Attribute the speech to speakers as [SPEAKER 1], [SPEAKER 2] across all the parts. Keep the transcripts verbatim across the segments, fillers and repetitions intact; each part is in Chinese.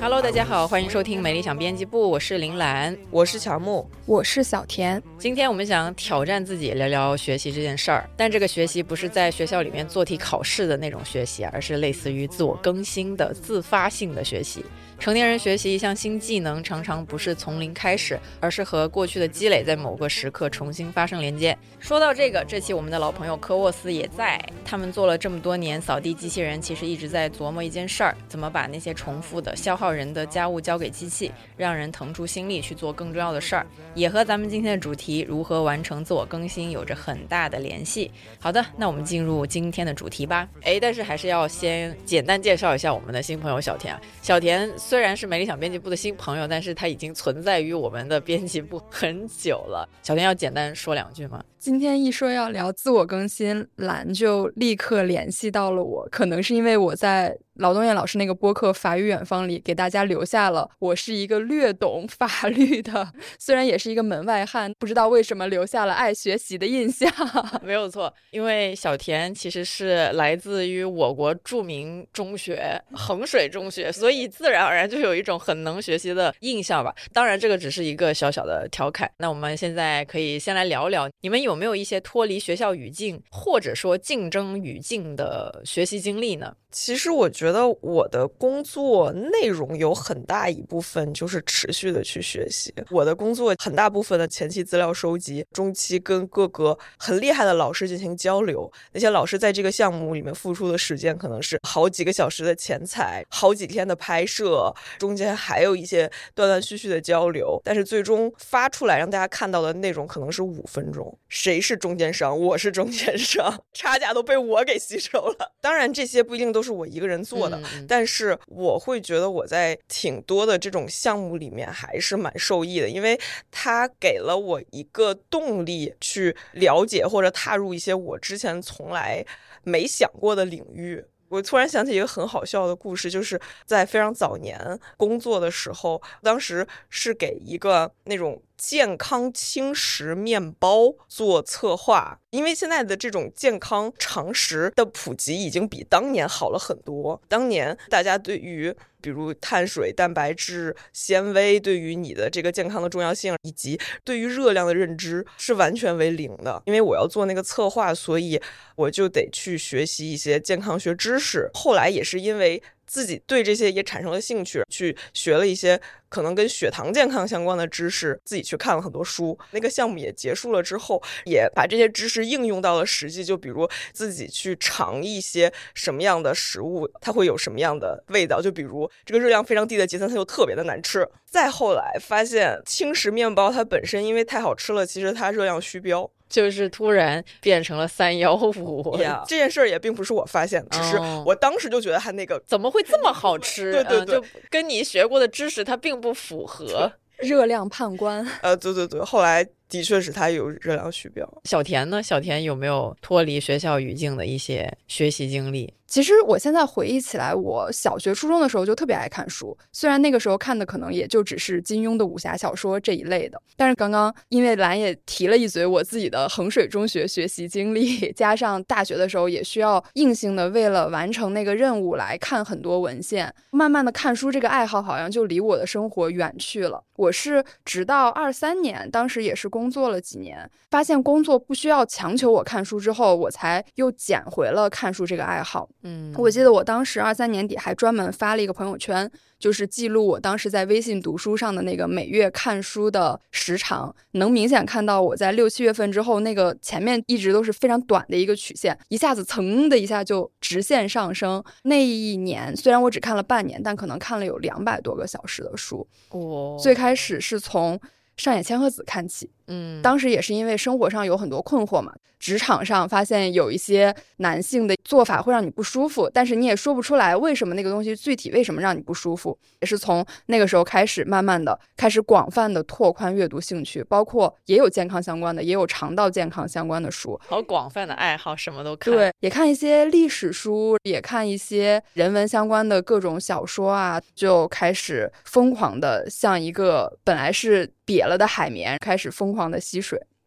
[SPEAKER 1] Hello， 大家好，欢迎收听美理想编辑部，我是林兰，
[SPEAKER 2] 我是乔木，
[SPEAKER 3] 我是小田。
[SPEAKER 1] 今天我们想挑战自己，聊聊学习这件事儿。但这个学习不是在学校里面做题考试的那种学习，而是类似于自我更新的自发性的学习。成年人学习一项新技能，常常不是从零开始，而是和过去的积累在某个时刻重新发生连接。说到这个，这期我们的老朋友科沃斯也在。他们做了这么多年扫地机器人，其实一直在琢磨一件事儿：怎么把那些重复的消耗人的家务交给机器，让人腾出心力去做更重要的事儿，也和咱们今天的主题如何完成自我更新有着很大的联系。好的，那我们进入今天的主题吧。哎，但是还是要先简单介绍一下我们的新朋友小田啊。小田虽然是美理想编辑部的新朋友，但是他已经存在于我们的编辑部很久了。小田要简单说两句吗？
[SPEAKER 3] 今天一说要聊自我更新，兰就立刻联系到了我，可能是因为我在劳动燕老师那个播客法语远方里给大家留下了我是一个略懂法律的，虽然也是一个门外汉，不知道为什么留下了爱学习的印象。
[SPEAKER 1] 没有错，因为小田其实是来自于我国著名中学衡水中学，所以自然而然就有一种很能学习的印象吧。当然这个只是一个小小的调侃。那我们现在可以先来聊聊，你们有没有一些脱离学校语境或者说竞争语境的学习经历呢？
[SPEAKER 2] 其实我觉得我的工作内容有很大一部分就是持续的去学习。我的工作很大部分的前期资料收集，中期跟各个很厉害的老师进行交流。那些老师在这个项目里面付出的时间可能是好几个小时的前采，好几天的拍摄，中间还有一些断断续续的交流，但是最终发出来让大家看到的内容可能是五分钟。谁是中间商？我是中间商，差价都被我给吸收了。当然这些不一定都是我一个人做的、嗯、但是我会觉得我在挺多的这种项目里面还是蛮受益的，因为它给了我一个动力去了解或者踏入一些我之前从来没想过的领域。我突然想起一个很好笑的故事，就是在非常早年工作的时候，当时是给一个那种健康轻食面包做策划。因为现在的这种健康常识的普及已经比当年好了很多，当年大家对于比如碳水、蛋白质、纤维对于你的这个健康的重要性，以及对于热量的认知是完全为零的。因为我要做那个策划，所以我就得去学习一些健康学知识。后来也是因为自己对这些也产生了兴趣，去学了一些可能跟血糖健康相关的知识，自己去看了很多书。那个项目也结束了之后，也把这些知识应用到了实际，就比如自己去尝一些什么样的食物它会有什么样的味道，就比如这个热量非常低的杰森它就特别的难吃。再后来发现轻食面包它本身因为太好吃了，其实它热量虚标，
[SPEAKER 1] 就是突然变成了三幺五。
[SPEAKER 2] yeah, 这件事儿也并不是我发现，只是我当时就觉得它那个、
[SPEAKER 1] 哦、怎么会这么好吃？
[SPEAKER 2] 对对对、
[SPEAKER 1] 嗯，就跟你学过的知识它并不符合。
[SPEAKER 3] 热量判官。
[SPEAKER 2] 呃，对对对，后来的确是它有热量虚标。
[SPEAKER 1] 小田呢？小田有没有脱离学校语境的一些学习经历？
[SPEAKER 3] 其实我现在回忆起来，我小学初中的时候就特别爱看书，虽然那个时候看的可能也就只是金庸的武侠小说这一类的，但是刚刚因为兰也提了一嘴我自己的衡水中学学习经历，加上大学的时候也需要硬性的为了完成那个任务来看很多文献，慢慢的看书这个爱好好像就离我的生活远去了。我是直到二三年，当时也是工作了几年，发现工作不需要强求我看书之后，我才又捡回了看书这个爱好。
[SPEAKER 1] 嗯，
[SPEAKER 3] 我记得我当时二三年底还专门发了一个朋友圈，就是记录我当时在微信读书上的那个每月看书的时长，能明显看到我在六七月份之后，那个前面一直都是非常短的一个曲线，一下子噌的一下就直线上升。那一年虽然我只看了半年，但可能看了有两百多个小时的书。
[SPEAKER 1] 哦，
[SPEAKER 3] 最开始是从上野千鹤子看起，
[SPEAKER 1] 嗯，
[SPEAKER 3] 当时也是因为生活上有很多困惑嘛，职场上发现有一些男性的做法会让你不舒服，但是你也说不出来为什么那个东西具体为什么让你不舒服，也是从那个时候开始慢慢的开始广泛的拓宽阅读兴趣，包括也有健康相关的，也有肠道健康相关的书。
[SPEAKER 1] 好广泛的爱好，什么都看。
[SPEAKER 3] 对，也看一些历史书，也看一些人文相关的各种小说啊，就开始疯狂的像一个本来是瘪了的海绵开始疯狂的吸水。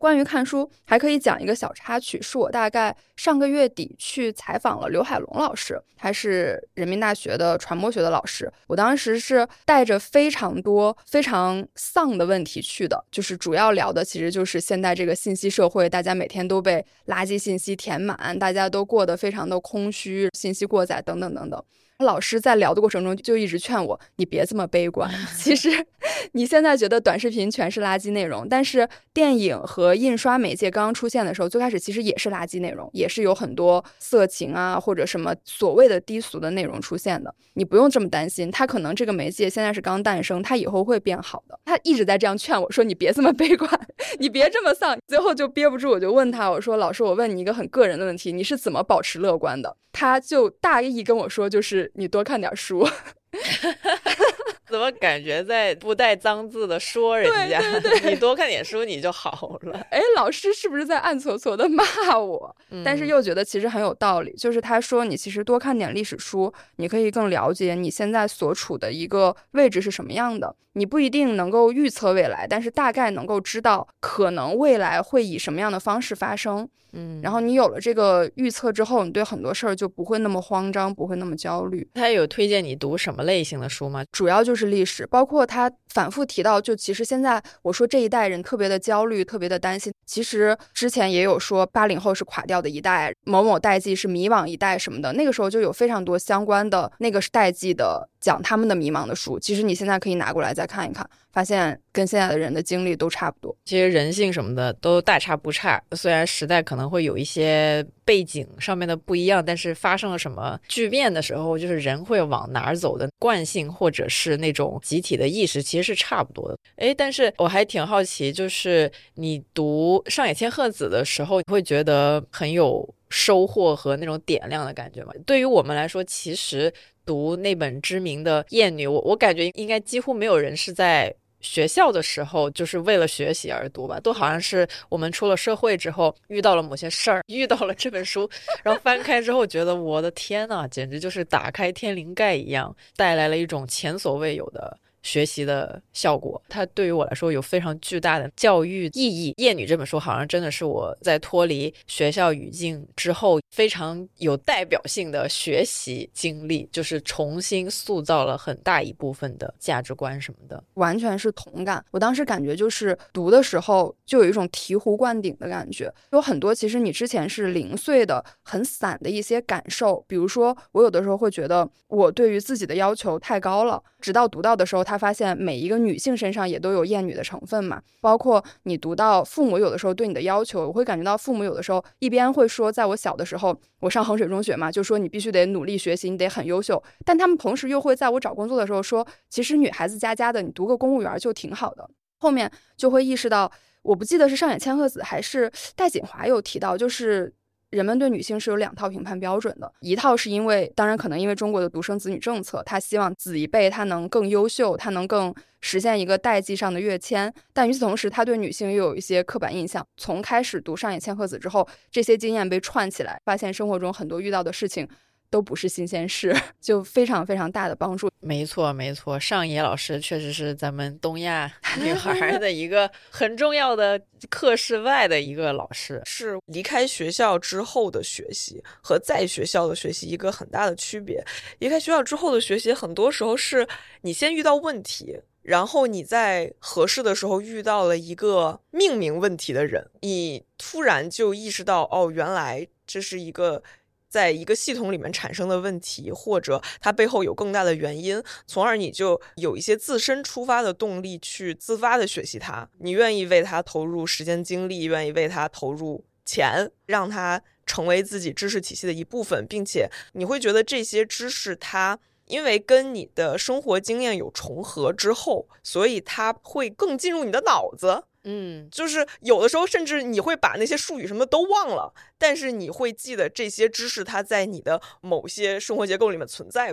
[SPEAKER 3] 关于看书还可以讲一个小插曲，是我大概上个月底去采访了刘海龙老师，他是人民大学的传播学的老师。我当时是带着非常多非常丧的问题去的，就是主要聊的其实就是现在这个信息社会，大家每天都被垃圾信息填满，大家都过得非常的空虚，信息过载等等等等。老师在聊的过程中就一直劝我，你别这么悲观，其实你现在觉得短视频全是垃圾内容，但是电影和印刷媒介刚刚出现的时候，最开始其实也是垃圾内容，也是有很多色情啊或者什么所谓的低俗的内容出现的。你不用这么担心，它可能这个媒介现在是刚诞生，它以后会变好的。他一直在这样劝我说，你别这么悲观，你别这么丧。最后就憋不住，我就问他，我说老师，我问你一个很个人的问题，你是怎么保持乐观的？他就大意跟我说，就是你多看点书。
[SPEAKER 1] 怎么感觉在不带脏字的说人家？
[SPEAKER 3] 对对对，
[SPEAKER 1] 你多看点书你就好了。
[SPEAKER 3] 哎，老师是不是在暗搓搓的骂我？
[SPEAKER 1] 嗯、
[SPEAKER 3] 但是又觉得其实很有道理，就是他说你其实多看点历史书，你可以更了解你现在所处的一个位置是什么样的。你不一定能够预测未来，但是大概能够知道可能未来会以什么样的方式发生。
[SPEAKER 1] 嗯，
[SPEAKER 3] 然后你有了这个预测之后，你对很多事儿就不会那么慌张，不会那么焦虑。
[SPEAKER 1] 他有推荐你读什么类型的书吗？
[SPEAKER 3] 主要就是历史，包括他反复提到，就其实现在我说这一代人特别的焦虑，特别的担心。其实之前也有说八零后是垮掉的一代，某某代际是迷惘一代什么的，那个时候就有非常多相关的那个代际的讲他们的迷茫的书。其实你现在可以拿过来再看一看，发现跟现在的人的经历都差不多。
[SPEAKER 1] 其实人性什么的都大差不差，虽然时代可能会有一些背景上面的不一样，但是发生了什么巨变的时候，就是人会往哪儿走的惯性或者是那种集体的意识其实是差不多的。诶，但是我还挺好奇，就是你读上野千鹤子的时候，你会觉得很有收获和那种点亮的感觉吗？对于我们来说，其实读那本知名的《厌女》，我我感觉应该几乎没有人是在学校的时候就是为了学习而读吧，都好像是我们出了社会之后遇到了某些事儿，遇到了这本书，然后翻开之后觉得我的天呐，简直就是打开天灵盖一样，带来了一种前所未有的学习的效果。它对于我来说有非常巨大的教育意义。《厌女》这本书好像真的是我在脱离学校语境之后非常有代表性的学习经历，就是重新塑造了很大一部分的价值观什么的。
[SPEAKER 3] 完全是同感，我当时感觉就是读的时候就有一种醍醐灌顶的感觉，有很多其实你之前是零碎的很散的一些感受。比如说我有的时候会觉得我对于自己的要求太高了，直到读到的时候他发现每一个女性身上也都有厌女的成分嘛。包括你读到父母有的时候对你的要求，我会感觉到父母有的时候一边会说，在我小的时候我上衡水中学嘛，就说你必须得努力学习，你得很优秀，但他们同时又会在我找工作的时候说，其实女孩子家家的，你读个公务员就挺好的。后面就会意识到，我不记得是上野千鹤子还是戴锦华有提到，就是人们对女性是有两套评判标准的，一套是因为当然可能因为中国的独生子女政策，他希望子一辈他能更优秀，他能更实现一个代际上的跃迁，但与此同时他对女性又有一些刻板印象。从开始读上野千鹤子之后，这些经验被串起来，发现生活中很多遇到的事情都不是新鲜事，就非常非常大的帮助。
[SPEAKER 1] 没错没错，上野老师确实是咱们东亚女孩的一个很重要的课室外的一个老师。
[SPEAKER 2] 是离开学校之后的学习和在学校的学习一个很大的区别。离开学校之后的学习很多时候是你先遇到问题，然后你在合适的时候遇到了一个命名问题的人，你突然就意识到，哦，原来这是一个在一个系统里面产生的问题，或者它背后有更大的原因，从而你就有一些自身出发的动力去自发的学习它，你愿意为它投入时间精力，愿意为它投入钱，让它成为自己知识体系的一部分，并且你会觉得这些知识它因为跟你的生活经验有重合之后，所以它会更进入你的脑子。
[SPEAKER 1] 嗯，
[SPEAKER 2] 就是有的时候甚至你会把那些术语什么都忘了，但是你会记得这些知识它在你的某些生活结构里面存在过。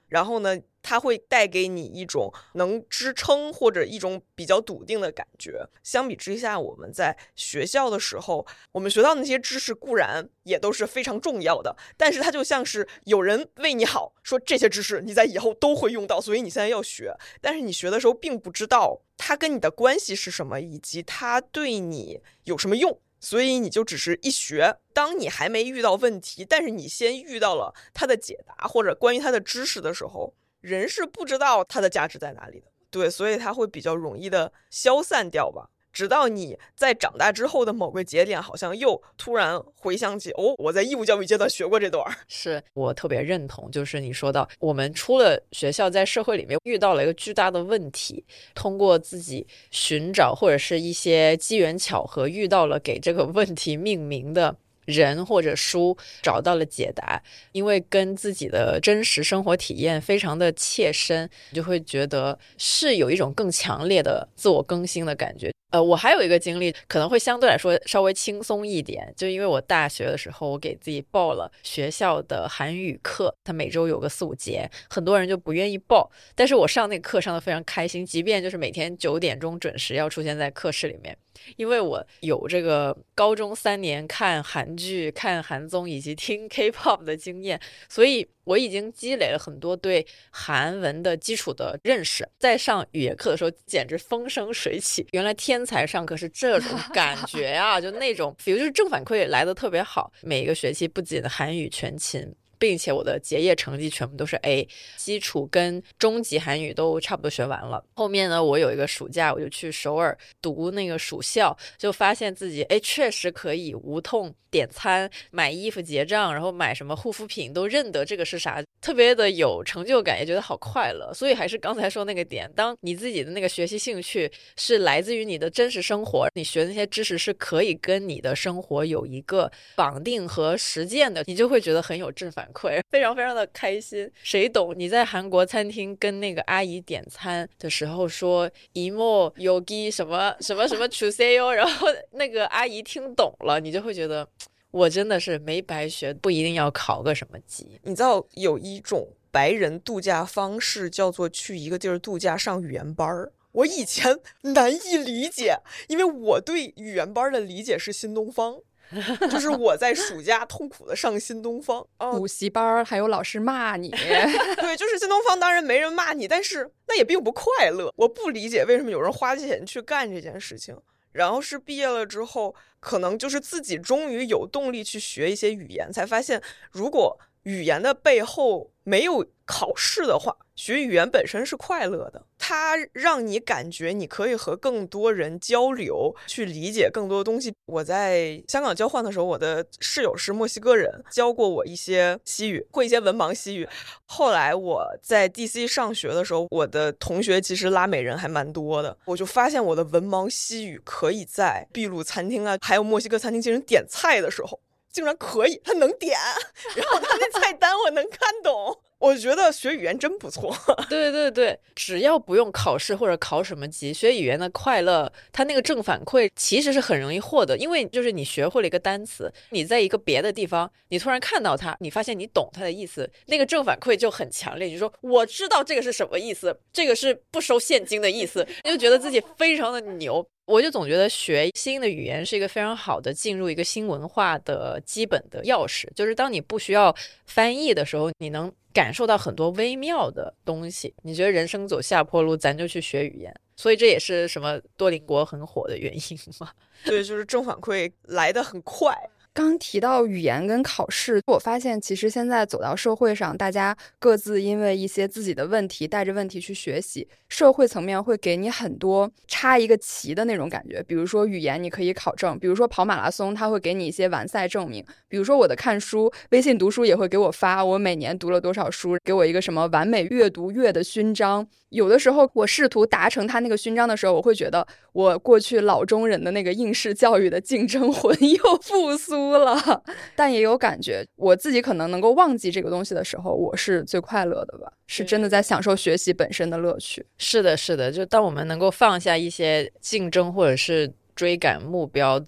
[SPEAKER 2] 然后呢它会带给你一种能支撑或者一种比较笃定的感觉。相比之下，我们在学校的时候，我们学到的那些知识固然也都是非常重要的，但是它就像是有人为你好，说这些知识你在以后都会用到，所以你现在要学。但是你学的时候并不知道它跟你的关系是什么，以及它对你有什么用，所以你就只是一学。当你还没遇到问题，但是你先遇到了它的解答或者关于它的知识的时候，人是不知道它的价值在哪里的。对，所以它会比较容易的消散掉吧。直到你在长大之后的某个节点，好像又突然回想起，哦，我在义务教育阶段学过这段。
[SPEAKER 1] 是我特别认同，就是你说到我们出了学校，在社会里面遇到了一个巨大的问题，通过自己寻找或者是一些机缘巧合遇到了给这个问题命名的人或者书，找到了解答。因为跟自己的真实生活体验非常的切身，你就会觉得是有一种更强烈的自我更新的感觉。呃，我还有一个经历可能会相对来说稍微轻松一点，就因为我大学的时候我给自己报了学校的韩语课，它每周有个四五节，很多人就不愿意报，但是我上那个课上得非常开心，即便就是每天九点钟准时要出现在课室里面。因为我有这个高中三年看韩剧、看韩综以及听 K-pop 的经验，所以我已经积累了很多对韩文的基础的认识。在上语言课的时候简直风生水起，原来天才上课是这种感觉啊就那种 feel， 就是正反馈来的特别好。每一个学期不仅韩语全勤，并且我的结业成绩全部都是 A， 基础跟中级韩语都差不多学完了。后面呢，我有一个暑假我就去首尔读那个暑校，就发现自己哎，确实可以无痛点餐、买衣服结账，然后买什么护肤品都认得这个是啥，特别的有成就感，也觉得好快乐。所以还是刚才说那个点，当你自己的那个学习兴趣是来自于你的真实生活，你学的那些知识是可以跟你的生活有一个绑定和实践的，你就会觉得很有正反馈，非常非常的开心。谁懂你在韩国餐厅跟那个阿姨点餐的时候说이모 여기什么什么什么주세요，然后那个阿姨听懂了，你就会觉得我真的是没白学，不一定要考个什么级。
[SPEAKER 2] 你知道有一种白人度假方式叫做去一个地儿度假上语言班儿，我以前难以理解，因为我对语言班的理解是新东方就是我在暑假痛苦的上新东方
[SPEAKER 3] 补习班，还有老师骂你
[SPEAKER 2] 对，就是新东方当然没人骂你，但是那也并不快乐。我不理解为什么有人花钱去干这件事情。然后是毕业了之后，可能就是自己终于有动力去学一些语言，才发现如果语言的背后没有考试的话，学语言本身是快乐的，它让你感觉你可以和更多人交流，去理解更多的东西。我在香港交换的时候，我的室友是墨西哥人，教过我一些西语，会一些文盲西语。后来我在 D C 上学的时候，我的同学其实拉美人还蛮多的，我就发现我的文盲西语可以在秘鲁餐厅啊，还有墨西哥餐厅进行点菜的时候竟然可以，他能点，然后他那菜单我能看懂。我觉得学语言真不错。
[SPEAKER 1] 对对对，只要不用考试或者考什么级，学语言的快乐，它那个正反馈其实是很容易获得。因为就是你学会了一个单词，你在一个别的地方，你突然看到它，你发现你懂它的意思，那个正反馈就很强烈，你就说我知道这个是什么意思，这个是不收现金的意思，你就觉得自己非常的牛。我就总觉得学新的语言是一个非常好的进入一个新文化的基本的钥匙，就是当你不需要翻译的时候，你能感受到很多微妙的东西。你觉得人生走下坡路，咱就去学语言，所以这也是什么多邻国很火的原因嘛。
[SPEAKER 2] 对，就是正反馈来得很快。
[SPEAKER 3] 刚提到语言跟考试，我发现其实现在走到社会上，大家各自因为一些自己的问题带着问题去学习，社会层面会给你很多插一个旗的那种感觉。比如说语言你可以考证，比如说跑马拉松它会给你一些完赛证明，比如说我的看书，微信读书也会给我发我每年读了多少书，给我一个什么完美阅读月的勋章。有的时候我试图达成他那个勋章的时候，我会觉得我过去老中人的那个应试教育的竞争魂又复苏了。但也有感觉我自己可能能够忘记这个东西的时候，我是最快乐的吧，是真的在享受学习本身的乐趣。
[SPEAKER 1] 是的是的，就当我们能够放下一些竞争或者是追赶目标的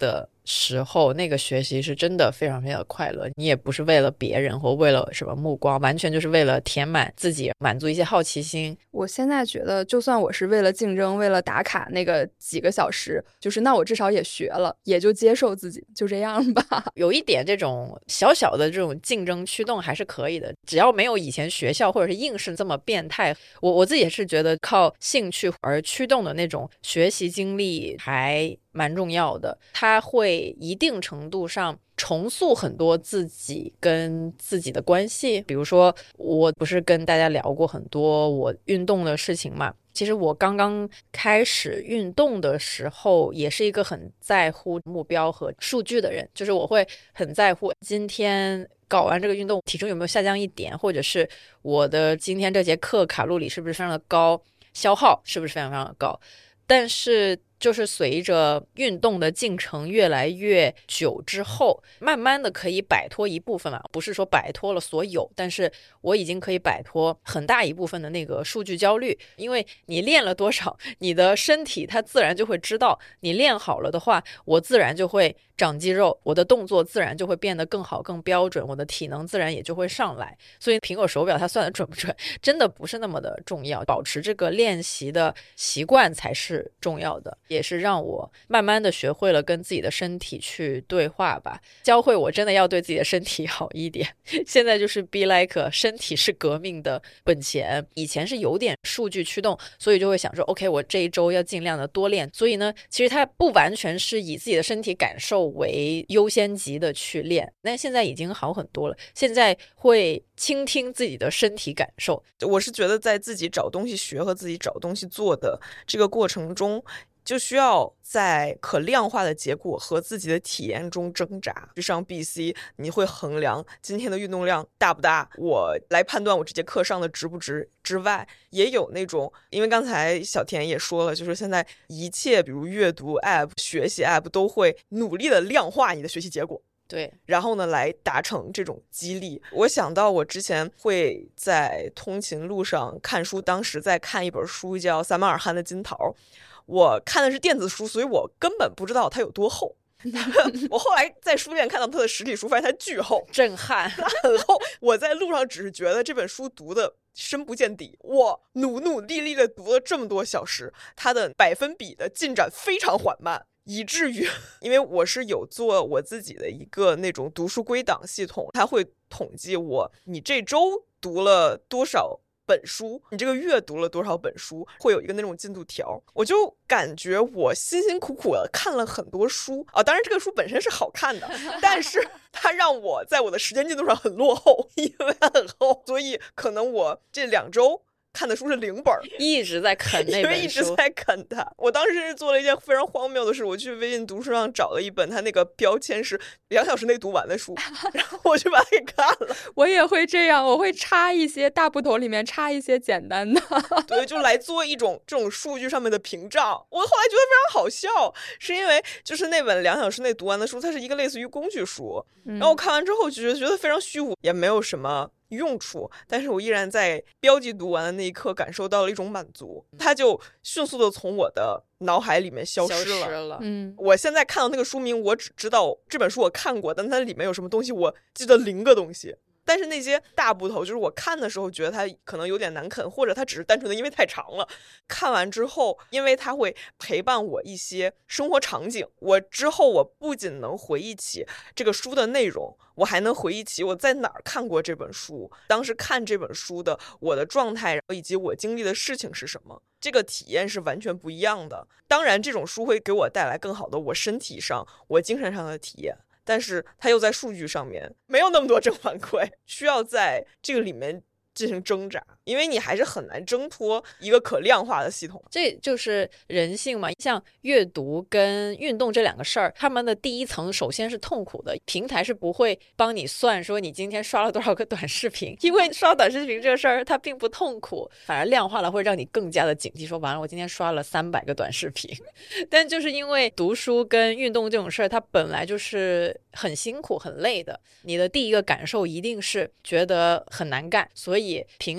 [SPEAKER 1] 时候，那个学习是真的非常非常的快乐。你也不是为了别人或为了什么目光，完全就是为了填满自己，满足一些好奇心。
[SPEAKER 3] 我现在觉得就算我是为了竞争，为了打卡那个几个小时，就是那我至少也学了，也就接受自己，就这样吧。
[SPEAKER 1] 有一点这种小小的这种竞争驱动还是可以的，只要没有以前学校或者是应试这么变态。我我自己也是觉得靠兴趣而驱动的那种学习经历还蛮重要的，它会一定程度上重塑很多自己跟自己的关系。比如说我不是跟大家聊过很多我运动的事情嘛，其实我刚刚开始运动的时候也是一个很在乎目标和数据的人，就是我会很在乎今天搞完这个运动体重有没有下降一点，或者是我的今天这节课卡路里是不是非常的高，消耗是不是非常非常的高。但是就是随着运动的进程越来越久之后，慢慢的可以摆脱一部分嘛，不是说摆脱了所有，但是我已经可以摆脱很大一部分的那个数据焦虑。因为你练了多少，你的身体它自然就会知道，你练好了的话，我自然就会长肌肉，我的动作自然就会变得更好更标准，我的体能自然也就会上来。所以苹果手表它算的准不准真的不是那么的重要，保持这个练习的习惯才是重要的，也是让我慢慢的学会了跟自己的身体去对话吧，教会我真的要对自己的身体好一点。现在就是 be like 身体是革命的本钱，以前是有点数据驱动，所以就会想说 OK 我这一周要尽量的多练，所以呢其实它不完全是以自己的身体感受为优先级的去练，但现在已经好很多了，现在会倾听自己的身体感受。
[SPEAKER 2] 我是觉得在自己找东西学和自己找东西做的这个过程中，就需要在可量化的结果和自己的体验中挣扎。就上 B C 你会衡量今天的运动量大不大，我来判断我这节课上的值不值之外，也有那种，因为刚才小田也说了，就是现在一切比如阅读 app 学习 app 都会努力的量化你的学习结果，
[SPEAKER 1] 对，
[SPEAKER 2] 然后呢来达成这种激励。我想到我之前会在通勤路上看书，当时在看一本书叫萨马尔罕的金桃，我看的是电子书，所以我根本不知道它有多厚我后来在书店看到它的实体书，发现它巨厚，
[SPEAKER 1] 震撼，
[SPEAKER 2] 它很厚。我在路上只是觉得这本书读的深不见底，我努努力力的读了这么多小时，它的百分比的进展非常缓慢，以至于因为我是有做我自己的一个那种读书归档系统，它会统计我你这周读了多少本书，你这个月读了多少本书，会有一个那种进度条。我就感觉我辛辛苦苦的看了很多书啊，当然这个书本身是好看的，但是它让我在我的时间进度上很落后，因为它很厚，所以可能我这两周看的书是零本，
[SPEAKER 1] 一直在啃那本书，
[SPEAKER 2] 一直在啃它。我当时是做了一件非常荒谬的事，我去微信读书上找了一本它那个标签是两小时内读完的书，然后我就把它给看了。
[SPEAKER 3] 我也会这样，我会插一些大部头里面插一些简单的
[SPEAKER 2] 对，就来做一种这种数据上面的屏障。我后来觉得非常好笑，是因为就是那本两小时内读完的书，它是一个类似于工具书，
[SPEAKER 3] 嗯、
[SPEAKER 2] 然后我看完之后就觉得非常虚无，也没有什么用处，但是我依然在标记读完的那一刻感受到了一种满足，它就迅速的从我的脑海里面消失了。
[SPEAKER 1] 消失了
[SPEAKER 3] 嗯，
[SPEAKER 2] 我现在看到那个书名，我只知道这本书我看过，但它里面有什么东西我记得零个东西。但是那些大部头，就是我看的时候觉得它可能有点难啃，或者它只是单纯的因为太长了。看完之后，因为它会陪伴我一些生活场景，我之后我不仅能回忆起这个书的内容，我还能回忆起我在哪儿看过这本书，当时看这本书的我的状态，以及我经历的事情是什么。这个体验是完全不一样的。当然这种书会给我带来更好的我身体上我精神上的体验，但是它又在数据上面没有那么多正反馈，需要在这个里面进行挣扎，因为你还是很难挣脱一个可量化的系统。
[SPEAKER 1] 这就是人性嘛。像阅读跟运动这两个事儿，他们的第一层首先是痛苦的，平台是不会帮你算说你今天刷了多少个短视频，因为刷短视频这个事儿它并不痛苦，反而量化了会让你更加的警惕，说完了我今天刷了三百个短视频。但就是因为读书跟运动这种事儿，它本来就是很辛苦很累的，你的第一个感受一定是觉得很难干，所以平台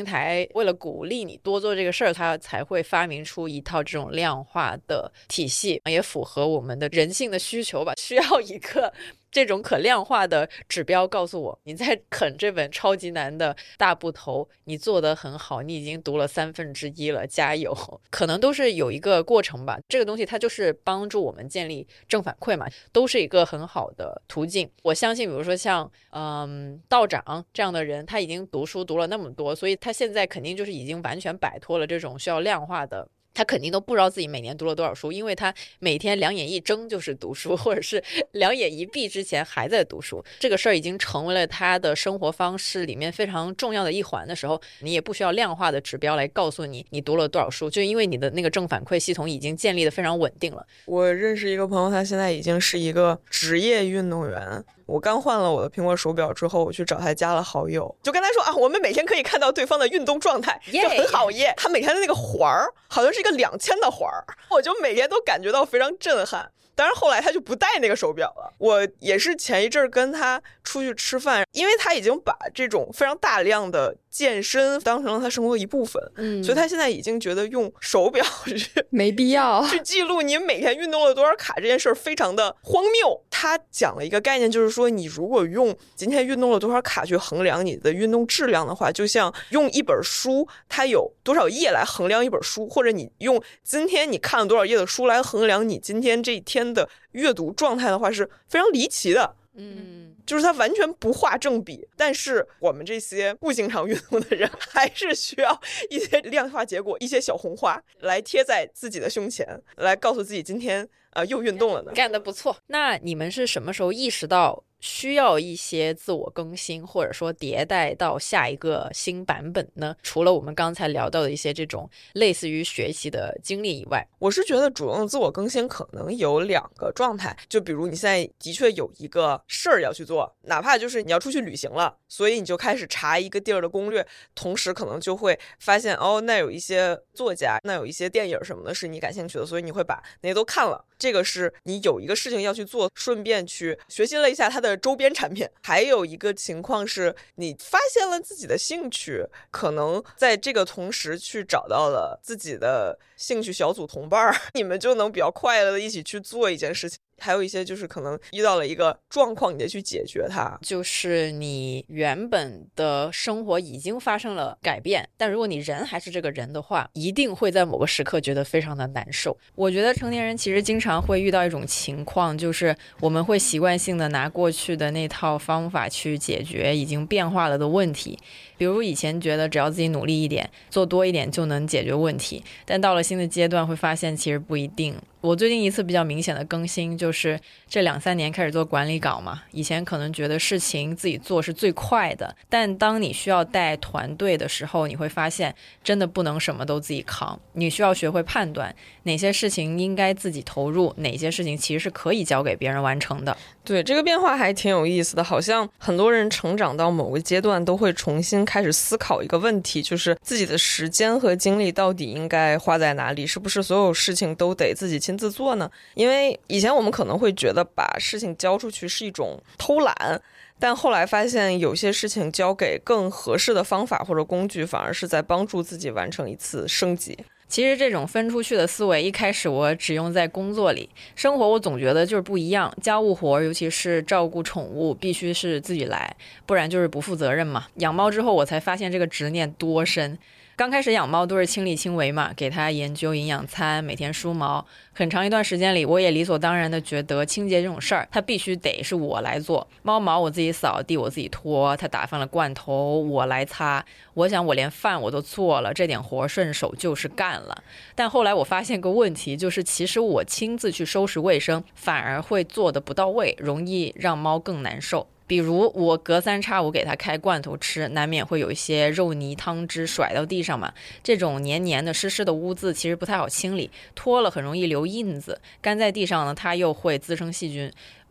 [SPEAKER 1] 来为了鼓励你多做这个事儿，他才会发明出一套这种量化的体系，也符合我们的人性的需求吧，需要一个这种可量化的指标告诉我，你在啃这本超级难的大部头，你做得很好，你已经读了三分之一了，加油。可能都是有一个过程吧，这个东西它就是帮助我们建立正反馈嘛，都是一个很好的途径。我相信比如说像嗯道长这样的人，他已经读书读了那么多，所以他现在肯定就是已经完全摆脱了这种需要量化的，他肯定都不知道自己每年读了多少书，因为他每天两眼一睁就是读书，或者是两眼一闭之前还在读书，这个事儿已经成为了他的生活方式里面非常重要的一环的时候，你也不需要量化的指标来告诉你你读了多少书，就因为你的那个正反馈系统已经建立的非常稳定了。
[SPEAKER 2] 我认识一个朋友，他现在已经是一个职业运动员，我刚换了我的苹果手表之后，我去找他加了好友，就跟他说啊，我们每天可以看到对方的运动状态，就很好耶。他每天的那个环儿好像是一个两千的环儿，我就每天都感觉到非常震撼。当然后来他就不戴那个手表了。我也是前一阵跟他出去吃饭，因为他已经把这种非常大量的健身当成了他生活的一部分，嗯，所以他现在已经觉得用手表去
[SPEAKER 3] 没必要
[SPEAKER 2] 去记录你每天运动了多少卡这件事儿非常的荒谬。他讲了一个概念，就是说你如果用今天运动了多少卡去衡量你的运动质量的话，就像用一本书它有多少页来衡量一本书，或者你用今天你看了多少页的书来衡量你今天这一天的阅读状态的话，是非常离奇的。嗯，就是它完全不画正比，但是我们这些不经常运动的人还是需要一些量化结果，一些小红花来贴在自己的胸前，来告诉自己今天呃又运动了呢。
[SPEAKER 1] 干得不错。那你们是什么时候意识到需要一些自我更新，或者说迭代到下一个新版本呢？除了我们刚才聊到的一些这种类似于学习的经历以外，
[SPEAKER 2] 我是觉得主动自我更新可能有两个状态，就比如你现在的确有一个事儿要去做，哪怕就是你要出去旅行了，所以你就开始查一个地儿的攻略，同时可能就会发现哦，那有一些作家，那有一些电影什么的是你感兴趣的，所以你会把那些都看了。这个是你有一个事情要去做，顺便去学习了一下它的周边产品。还有一个情况是你发现了自己的兴趣，可能在这个同时去找到了自己的兴趣小组同伴，你们就能比较快乐的一起去做一件事情。还有一些就是可能遇到了一个状况，你得去解决它，
[SPEAKER 1] 就是你原本的生活已经发生了改变，但如果你人还是这个人的话，一定会在某个时刻觉得非常的难受。我觉得成年人其实经常会遇到一种情况，就是我们会习惯性的拿过去的那套方法去解决已经变化了的问题，比如以前觉得只要自己努力一点，做多一点就能解决问题，但到了新的阶段会发现其实不一定。我最近一次比较明显的更新就是这两三年开始做管理岗嘛，以前可能觉得事情自己做是最快的，但当你需要带团队的时候，你会发现真的不能什么都自己扛，你需要学会判断哪些事情应该自己投入，哪些事情其实是可以交给别人完成的。
[SPEAKER 2] 对，这个变化还挺有意思的，好像很多人成长到某个阶段都会重新开始思考一个问题，就是自己的时间和精力到底应该花在哪里，是不是所有事情都得自己亲自做呢？因为以前我们可能会觉得把事情交出去是一种偷懒，但后来发现有些事情交给更合适的方法或者工具，反而是在帮助自己完成一次升级。
[SPEAKER 1] 其实这种分出去的思维，一开始我只用在工作里，生活我总觉得就是不一样。家务活，尤其是照顾宠物，必须是自己来，不然就是不负责任嘛。养猫之后，我才发现这个执念多深。刚开始养猫都是亲力亲为嘛，给它研究营养餐，每天梳毛。很长一段时间里，我也理所当然的觉得清洁这种事儿，它必须得是我来做。猫毛我自己扫地，我自己拖，它打翻了罐头我来擦。我想我连饭我都做了，这点活顺手就是干了。但后来我发现个问题，就是其实我亲自去收拾卫生，反而会做得不到位，容易让猫更难受。比如我隔三差五给它开罐头吃，难免会有一些肉泥汤汁甩到地上嘛，这种黏黏的湿湿的污渍其实不太好清理，拖了很容易留印子，干在地上呢它又会滋生细菌，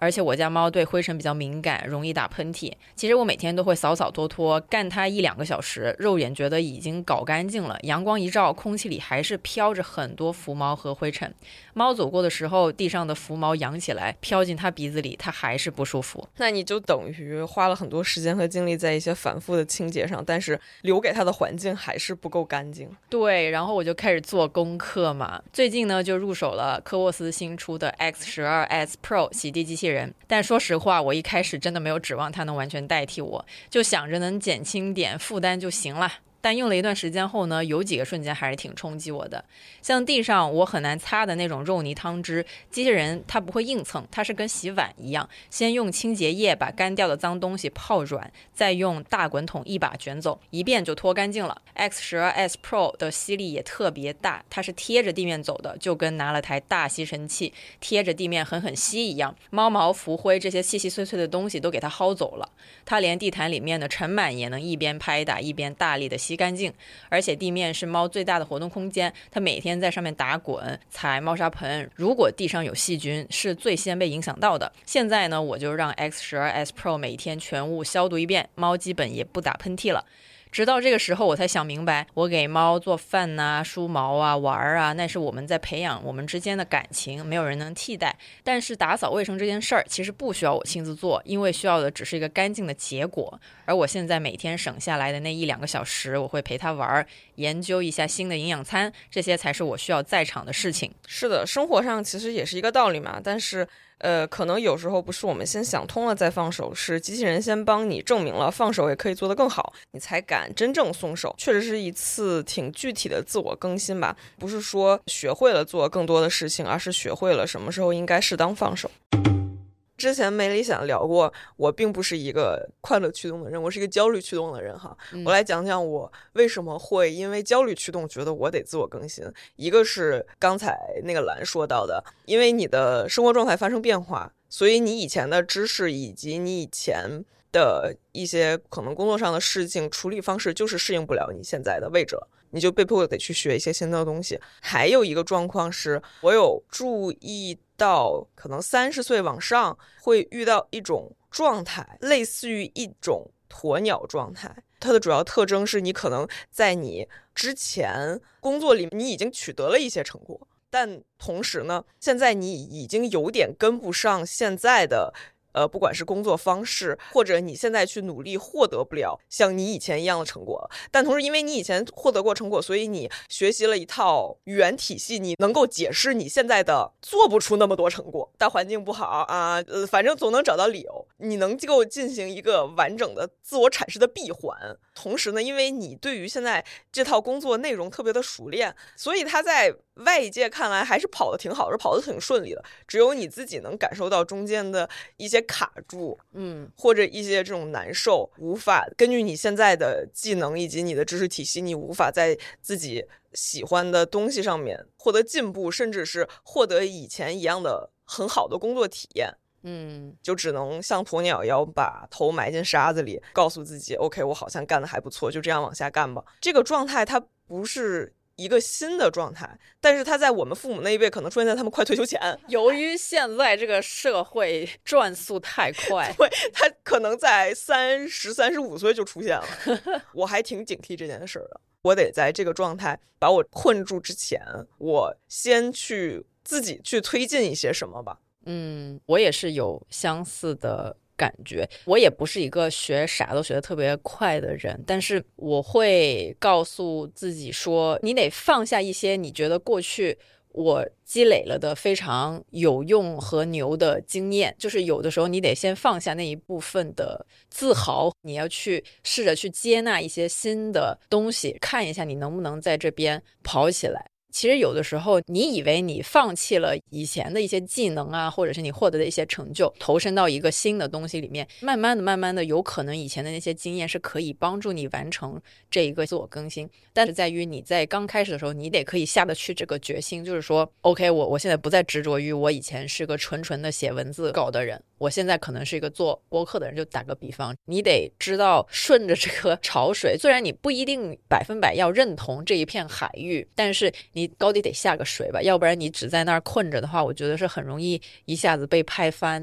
[SPEAKER 1] 而且我家猫对灰尘比较敏感，容易打喷嚏。其实我每天都会扫扫拖拖，干它一两个小时，肉眼觉得已经搞干净了，阳光一照，空气里还是飘着很多浮毛和灰尘。猫走过的时候，地上的浮毛扬起来飘进它鼻子里，它还是不舒服。
[SPEAKER 2] 那你就等于花了很多时间和精力在一些反复的清洁上，但是留给它的环境还是不够干净。
[SPEAKER 1] 对，然后我就开始做功课嘛。最近呢就入手了科沃斯新出的 X 十二 S Pro 洗地机器人，但说实话，我一开始真的没有指望它能完全代替我，就想着能减轻点负担就行了。但用了一段时间后呢，有几个瞬间还是挺冲击我的。像地上我很难擦的那种肉泥汤汁，机器人它不会硬蹭，它是跟洗碗一样，先用清洁液把干掉的脏东西泡软，再用大滚筒一把卷走，一遍就拖干净了。 X 十二 S Pro 的吸力也特别大，它是贴着地面走的，就跟拿了台大吸尘器贴着地面狠狠吸一样，猫毛浮灰这些细细碎碎的东西都给它薅走了。它连地毯里面的尘螨也能一边拍打一边大力的吸干净，而且地面是猫最大的活动空间，它每天在上面打滚踩猫砂盆，如果地上有细菌是最先被影响到的。现在呢，我就让 X 十二 S Pro 每天全屋消毒一遍，猫基本也不打喷嚏了。直到这个时候我才想明白，我给猫做饭啊、梳毛啊、玩啊，那是我们在培养我们之间的感情，没有人能替代。但是打扫卫生这件事儿其实不需要我亲自做，因为需要的只是一个干净的结果。而我现在每天省下来的那一两个小时，我会陪它玩，研究一下新的营养餐，这些才是我需要在场的事情。
[SPEAKER 2] 是的，生活上其实也是一个道理嘛，但是呃，可能有时候不是我们先想通了再放手，是机器人先帮你证明了放手也可以做得更好，你才敢真正松手。确实是一次挺具体的自我更新吧，不是说学会了做更多的事情，而是学会了什么时候应该适当放手。之前没理想聊过，我并不是一个快乐驱动的人，我是一个焦虑驱动的人哈。
[SPEAKER 1] 嗯、
[SPEAKER 2] 我来讲讲我为什么会因为焦虑驱动觉得我得自我更新。一个是刚才那个兰说到的，因为你的生活状态发生变化，所以你以前的知识以及你以前的一些可能工作上的事情处理方式就是适应不了你现在的位置了，你就被迫得去学一些新的东西。还有一个状况是，我有注意到可能三十岁往上会遇到一种状态，类似于一种鸵鸟状态。它的主要特征是你可能在你之前工作里你已经取得了一些成果，但同时呢，现在你已经有点跟不上现在的呃，不管是工作方式，或者你现在去努力获得不了像你以前一样的成果，但同时因为你以前获得过成果，所以你学习了一套语言体系，你能够解释你现在的做不出那么多成果，大环境不好啊，呃，反正总能找到理由，你能够进行一个完整的自我阐释的闭环。同时呢，因为你对于现在这套工作内容特别的熟练，所以它在外界看来还是跑得挺好的，跑得挺顺利的，只有你自己能感受到中间的一些卡住，
[SPEAKER 1] 嗯，
[SPEAKER 2] 或者一些这种难受，无法根据你现在的技能以及你的知识体系，你无法在自己喜欢的东西上面获得进步，甚至是获得以前一样的很好的工作体验。
[SPEAKER 1] 嗯，
[SPEAKER 2] 就只能像鸵鸟一样把头埋进沙子里，告诉自己 OK 我好像干得还不错，就这样往下干吧。这个状态它不是一个新的状态，但是它在我们父母那一辈可能出现在他们快退休前。
[SPEAKER 1] 由于现在这个社会转速太快，
[SPEAKER 2] 对，它可能在三十三十五岁就出现了。我还挺警惕这件事的，我得在这个状态把我困住之前，我先去自己去推进一些什么吧。
[SPEAKER 1] 嗯，我也是有相似的感觉，我也不是一个学啥都学得特别快的人，但是我会告诉自己说，你得放下一些你觉得过去我积累了的非常有用和牛的经验，就是有的时候你得先放下那一部分的自豪，你要去试着去接纳一些新的东西，看一下你能不能在这边跑起来。其实有的时候你以为你放弃了以前的一些技能啊，或者是你获得的一些成就，投身到一个新的东西里面，慢慢的慢慢的有可能以前的那些经验是可以帮助你完成这一个自我更新，但是在于你在刚开始的时候你得可以下得去这个决心，就是说 OK 我我现在不再执着于我以前是个纯纯的写文字稿的人，我现在可能是一个做播客的人，就打个比方，你得知道顺着这个潮水，虽然你不一定百分百要认同这一片海域，但是你高低得下个水吧，要不然你只在那儿困着的话，我觉得是很容易一下子被拍翻的。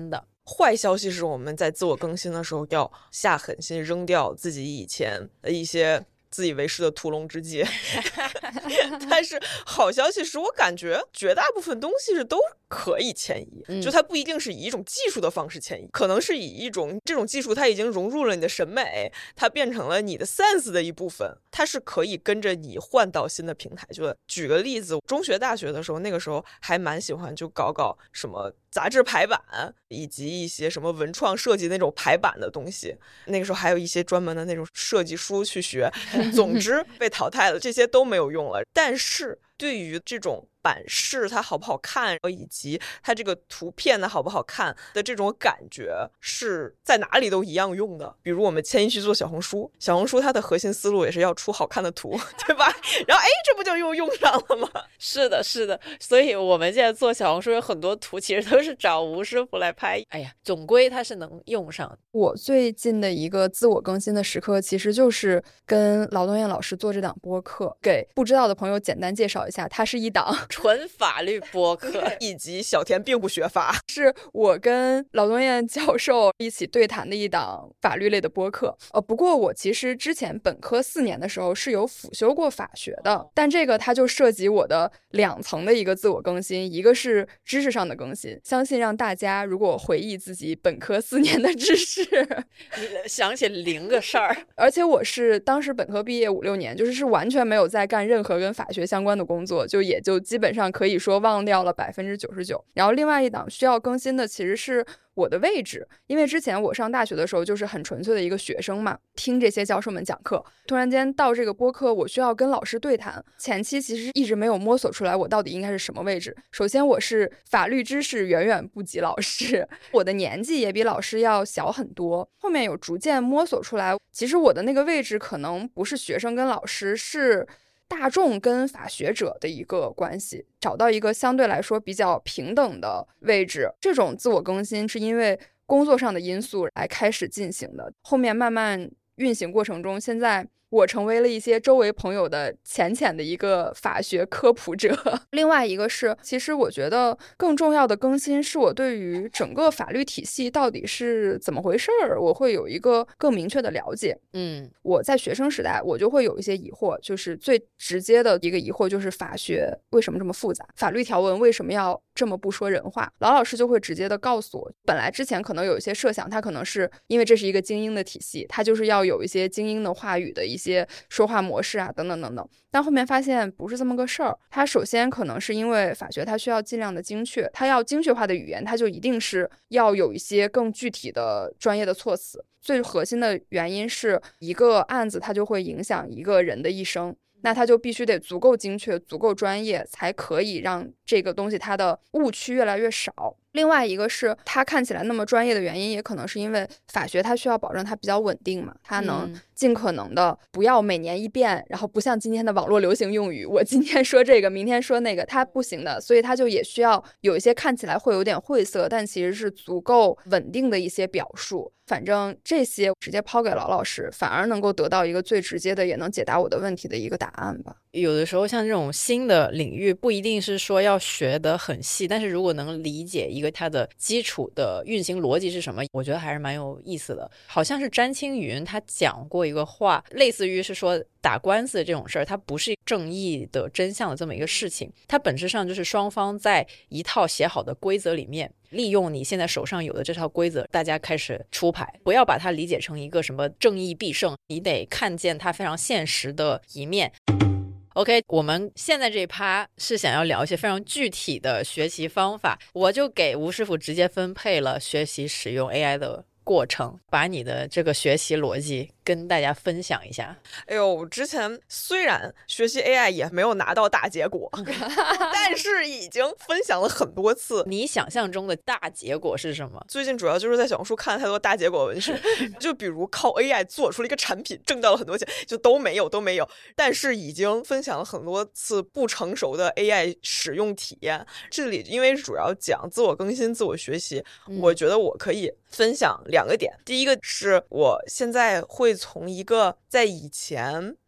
[SPEAKER 2] 坏消息是我们在自我更新的时候要下狠心扔掉自己以前的一些自以为是的屠龙之计但是好消息是我感觉绝大部分东西是都可以迁移、嗯、就它不一定是以一种技术的方式迁移，可能是以一种这种技术它已经融入了你的审美，它变成了你的 sense 的一部分，它是可以跟着你换到新的平台。就举个例子，中学大学的时候，那个时候还蛮喜欢就搞搞什么杂志排版以及一些什么文创设计那种排版的东西，那个时候还有一些专门的那种设计书去学总之被淘汰了，这些都没有用了。但是对于这种版式它好不好看，以及它这个图片它好不好看的这种感觉是在哪里都一样用的。比如我们迁移去做小红书，小红书它的核心思路也是要出好看的图对吧，然后哎，这不就又用上了吗？
[SPEAKER 1] 是的是的，所以我们现在做小红书有很多图其实都是找吴师傅来拍，哎呀，总归它是能用上。
[SPEAKER 3] 我最近的一个自我更新的时刻其实就是跟劳动燕老师做这档播客，给不知道的朋友简单介绍一下，它是一档
[SPEAKER 1] 纯法律播客
[SPEAKER 2] 以及小田并不学法，
[SPEAKER 3] 是我跟劳动燕教授一起对谈的一档法律类的播客。呃，不过我其实之前本科四年的时候是有辅修过法学的，但这个它就涉及我的两层的一个自我更新，一个是知识上的更新，相信让大家如果回忆自己本科四年的知识
[SPEAKER 1] 你想起零个事儿。
[SPEAKER 3] 而且我是当时本科毕业五六年，就是是完全没有在干任何跟法学相关的工作，就也就基本上可以说忘掉了百分之九十九。然后另外一档需要更新的其实是我的位置，因为之前我上大学的时候就是很纯粹的一个学生嘛，听这些教授们讲课，突然间到这个播客我需要跟老师对谈，前期其实一直没有摸索出来我到底应该是什么位置。首先我是法律知识远远不及老师，我的年纪也比老师要小很多，后面有逐渐摸索出来，其实我的那个位置可能不是学生跟老师，是大众跟法学者的一个关系，找到一个相对来说比较平等的位置。这种自我更新是因为工作上的因素来开始进行的，后面慢慢运行过程中，现在我成为了一些周围朋友的浅浅的一个法学科普者。另外一个是，其实我觉得更重要的更新是我对于整个法律体系到底是怎么回事儿，我会有一个更明确的了解。
[SPEAKER 1] 嗯，
[SPEAKER 3] 我在学生时代我就会有一些疑惑，就是最直接的一个疑惑就是法学为什么这么复杂，法律条文为什么要这么不说人话。老老师就会直接的告诉我，本来之前可能有一些设想，他可能是因为这是一个精英的体系，他就是要有一些精英的话语的一些说话模式啊等等等等，但后面发现不是这么个事儿。它首先可能是因为法学它需要尽量的精确，它要精确化的语言，它就一定是要有一些更具体的专业的措辞。最核心的原因是一个案子它就会影响一个人的一生，那它就必须得足够精确足够专业，才可以让这个东西它的误区越来越少。另外一个是它看起来那么专业的原因，也可能是因为法学它需要保证它比较稳定嘛，它能尽可能的不要每年一变，然后不像今天的网络流行用语，我今天说这个明天说那个，它不行的，所以它就也需要有一些看起来会有点晦涩但其实是足够稳定的一些表述。反正这些直接抛给老老师，反而能够得到一个最直接的也能解答我的问题的一个答案吧。
[SPEAKER 1] 有的时候像这种新的领域不一定是说要学得很细，但是如果能理解一个它的基础的运行逻辑是什么，我觉得还是蛮有意思的。好像是詹青云他讲过一个话，类似于是说打官司这种事儿它不是正义的真相的这么一个事情，它本质上就是双方在一套写好的规则里面，利用你现在手上有的这套规则，大家开始出牌，不要把它理解成一个什么正义必胜，你得看见它非常现实的一面。OK， 我们现在这一趴是想要聊一些非常具体的学习方法，我就给吴师傅直接分配了学习使用 A I 的过程，把你的这个学习逻辑跟大家分享一下。
[SPEAKER 2] 哎呦，我之前虽然学习 A I 也没有拿到大结果但是已经分享了很多次。
[SPEAKER 1] 你想象中的大结果是什么？
[SPEAKER 2] 最近主要就是在小红书看了太多大结果文学就比如靠 A I 做出了一个产品挣到了很多钱，就都没有都没有但是已经分享了很多次不成熟的 A I 使用体验。这里因为主要讲自我更新自我学习、嗯、我觉得我可以分享两个点。第一个是我现在会从一个在以前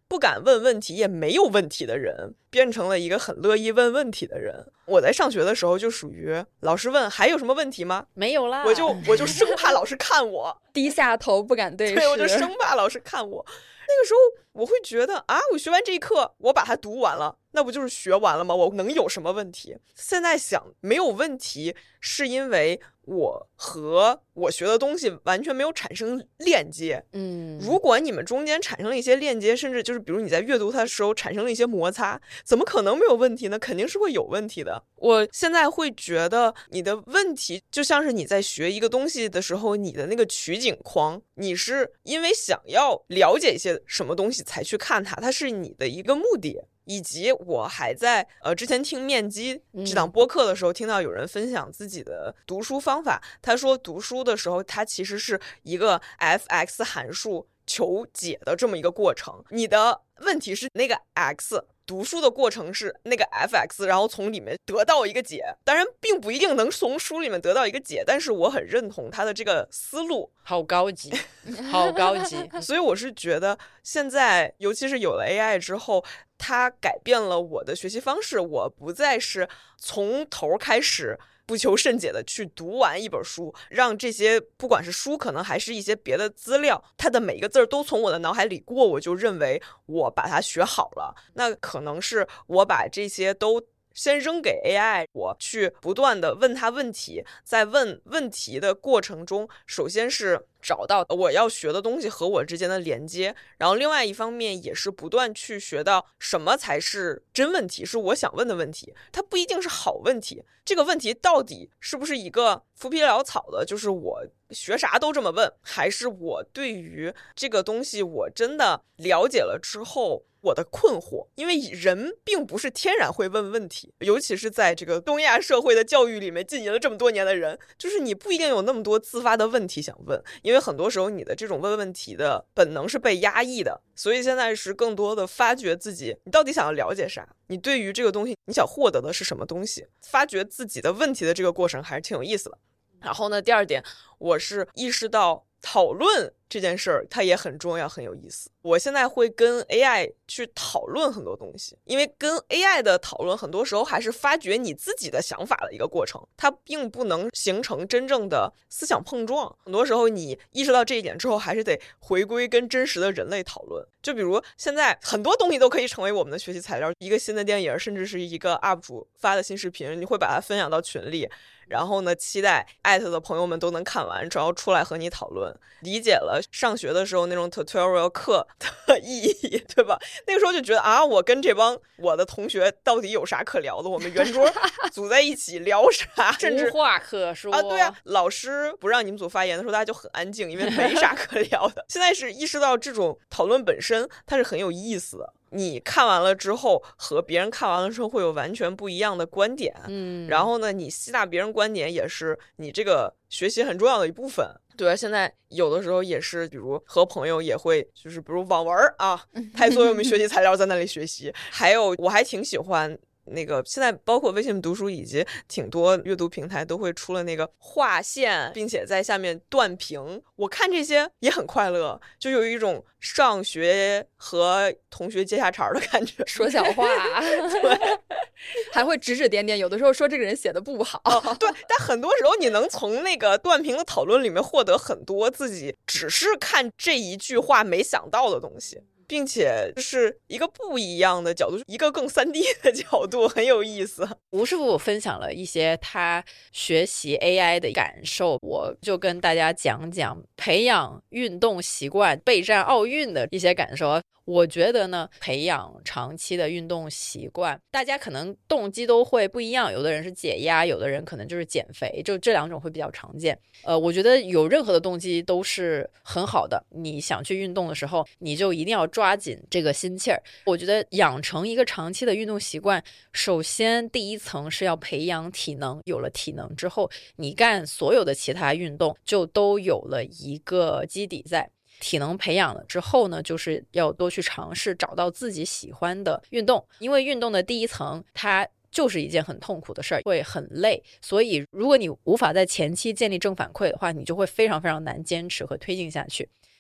[SPEAKER 2] 不敢问问题也没有问题的人，变成了一个很乐意问问题的人。我在上学的时候就属于老师问还有什么问题吗？
[SPEAKER 1] 没有啦，
[SPEAKER 2] 我就我就生怕老师看我
[SPEAKER 3] 低下头不敢对视。
[SPEAKER 2] 对，我就生怕老师看我。那个时候我会觉得啊，我学完这一课，我把它读完了，那不就是学完了吗？我能有什么问题？现在想没有问题，是因为我和我学的东西完全没有产生链接。
[SPEAKER 1] 嗯，
[SPEAKER 2] 如果你们中间产生了一些链接，甚至就是比如你在阅读它的时候产生了一些摩擦，怎么可能没有问题呢？肯定是会有问题的。我现在会觉得你的问题就像是你在学一个东西的时候，你的那个取景框，你是因为想要了解一些什么东西才去看它，它是你的一个目的。以及我还在呃之前听面基这档播客的时候，听到有人分享自己的读书方法。他说读书的时候，它其实是一个 f x 函数求解的这么一个过程。你的问题是那个 x， 读书的过程是那个 f x， 然后从里面得到一个解。当然并不一定能从书里面得到一个解，但是我很认同他的这个思路。
[SPEAKER 1] 好高级好高级
[SPEAKER 2] 所以我是觉得现在尤其是有了 A I 之后，它改变了我的学习方式。我不再是从头开始不求甚解的去读完一本书，让这些不管是书可能还是一些别的资料，它的每一个字都从我的脑海里过，我就认为我把它学好了。那可能是我把这些都先扔给 A I， 我去不断的问他问题，在问问题的过程中，首先是找到我要学的东西和我之间的连接，然后另外一方面也是不断去学到什么才是真问题，是我想问的问题。它不一定是好问题，这个问题到底是不是一个浮皮潦草的，就是我学啥都这么问，还是我对于这个东西我真的了解了之后我的困惑。因为人并不是天然会问问题，尤其是在这个东亚社会的教育里面浸淫了这么多年的人，就是你不一定有那么多自发的问题想问，因为很多时候你的这种问问题的本能是被压抑的。所以现在是更多的发掘自己，你到底想要了解啥，你对于这个东西你想获得的是什么东西，发掘自己的问题的这个过程还是挺有意思的。然后呢，第二点，我是意识到讨论这件事儿它也很重要，很有意思。我现在会跟 A I 去讨论很多东西，因为跟 A I 的讨论很多时候还是发掘你自己的想法的一个过程，它并不能形成真正的思想碰撞。很多时候你意识到这一点之后，还是得回归跟真实的人类讨论。就比如现在很多东西都可以成为我们的学习材料，一个新的电影，甚至是一个 U P 主发的新视频，你会把它分享到群里，然后呢，期待艾特的朋友们都能看完，然后出来和你讨论，理解了上学的时候那种 tutorial 课的意义，对吧？那个时候就觉得啊，我跟这帮我的同学到底有啥可聊的？我们圆桌组在一起聊啥？甚至
[SPEAKER 1] 无话可说
[SPEAKER 2] 啊！对啊，老师不让你们组发言的时候，大家就很安静，因为没啥可聊的。现在是意识到这种讨论本身它是很有意思的。你看完了之后和别人看完了之后会有完全不一样的观点，
[SPEAKER 1] 嗯，
[SPEAKER 2] 然后呢，你吸纳别人观点也是你这个学习很重要的一部分。对啊，现在有的时候也是，比如和朋友也会，就是比如网文啊，他也作为我们学习材料在那里学习。还有，我还挺喜欢。那个现在包括微信读书以及挺多阅读平台都会出了那个划线，并且在下面断评，我看这些也很快乐，就有一种上学和同学接下茬的感觉，
[SPEAKER 3] 说小话对，还会指指点点，有的时候说这个人写的不好、
[SPEAKER 2] 哦、对，但很多时候你能从那个断评的讨论里面获得很多自己只是看这一句话没想到的东西，并且是一个不一样的角度，一个更 三 D 的角度，很有意思。
[SPEAKER 1] 吴师傅分享了一些他学习 A I 的感受，我就跟大家讲讲培养运动习惯备战奥运的一些感受。我觉得呢，培养长期的运动习惯，大家可能动机都会不一样，有的人是解压，有的人可能就是减肥，就这两种会比较常见。呃，我觉得有任何的动机都是很好的，你想去运动的时候，你就一定要抓紧这个心气儿。我觉得养成一个长期的运动习惯，首先第一层是要培养体能，有了体能之后，你干所有的其他运动就都有了一个基底在。体能培养了之后呢，就是要多去尝试找到自己喜欢的运动，因为运动的第一层它就是一件很痛苦的事儿，会很累，所以如果你无法在前期建立正反馈的话，你就会非常非常难坚持和推进下去。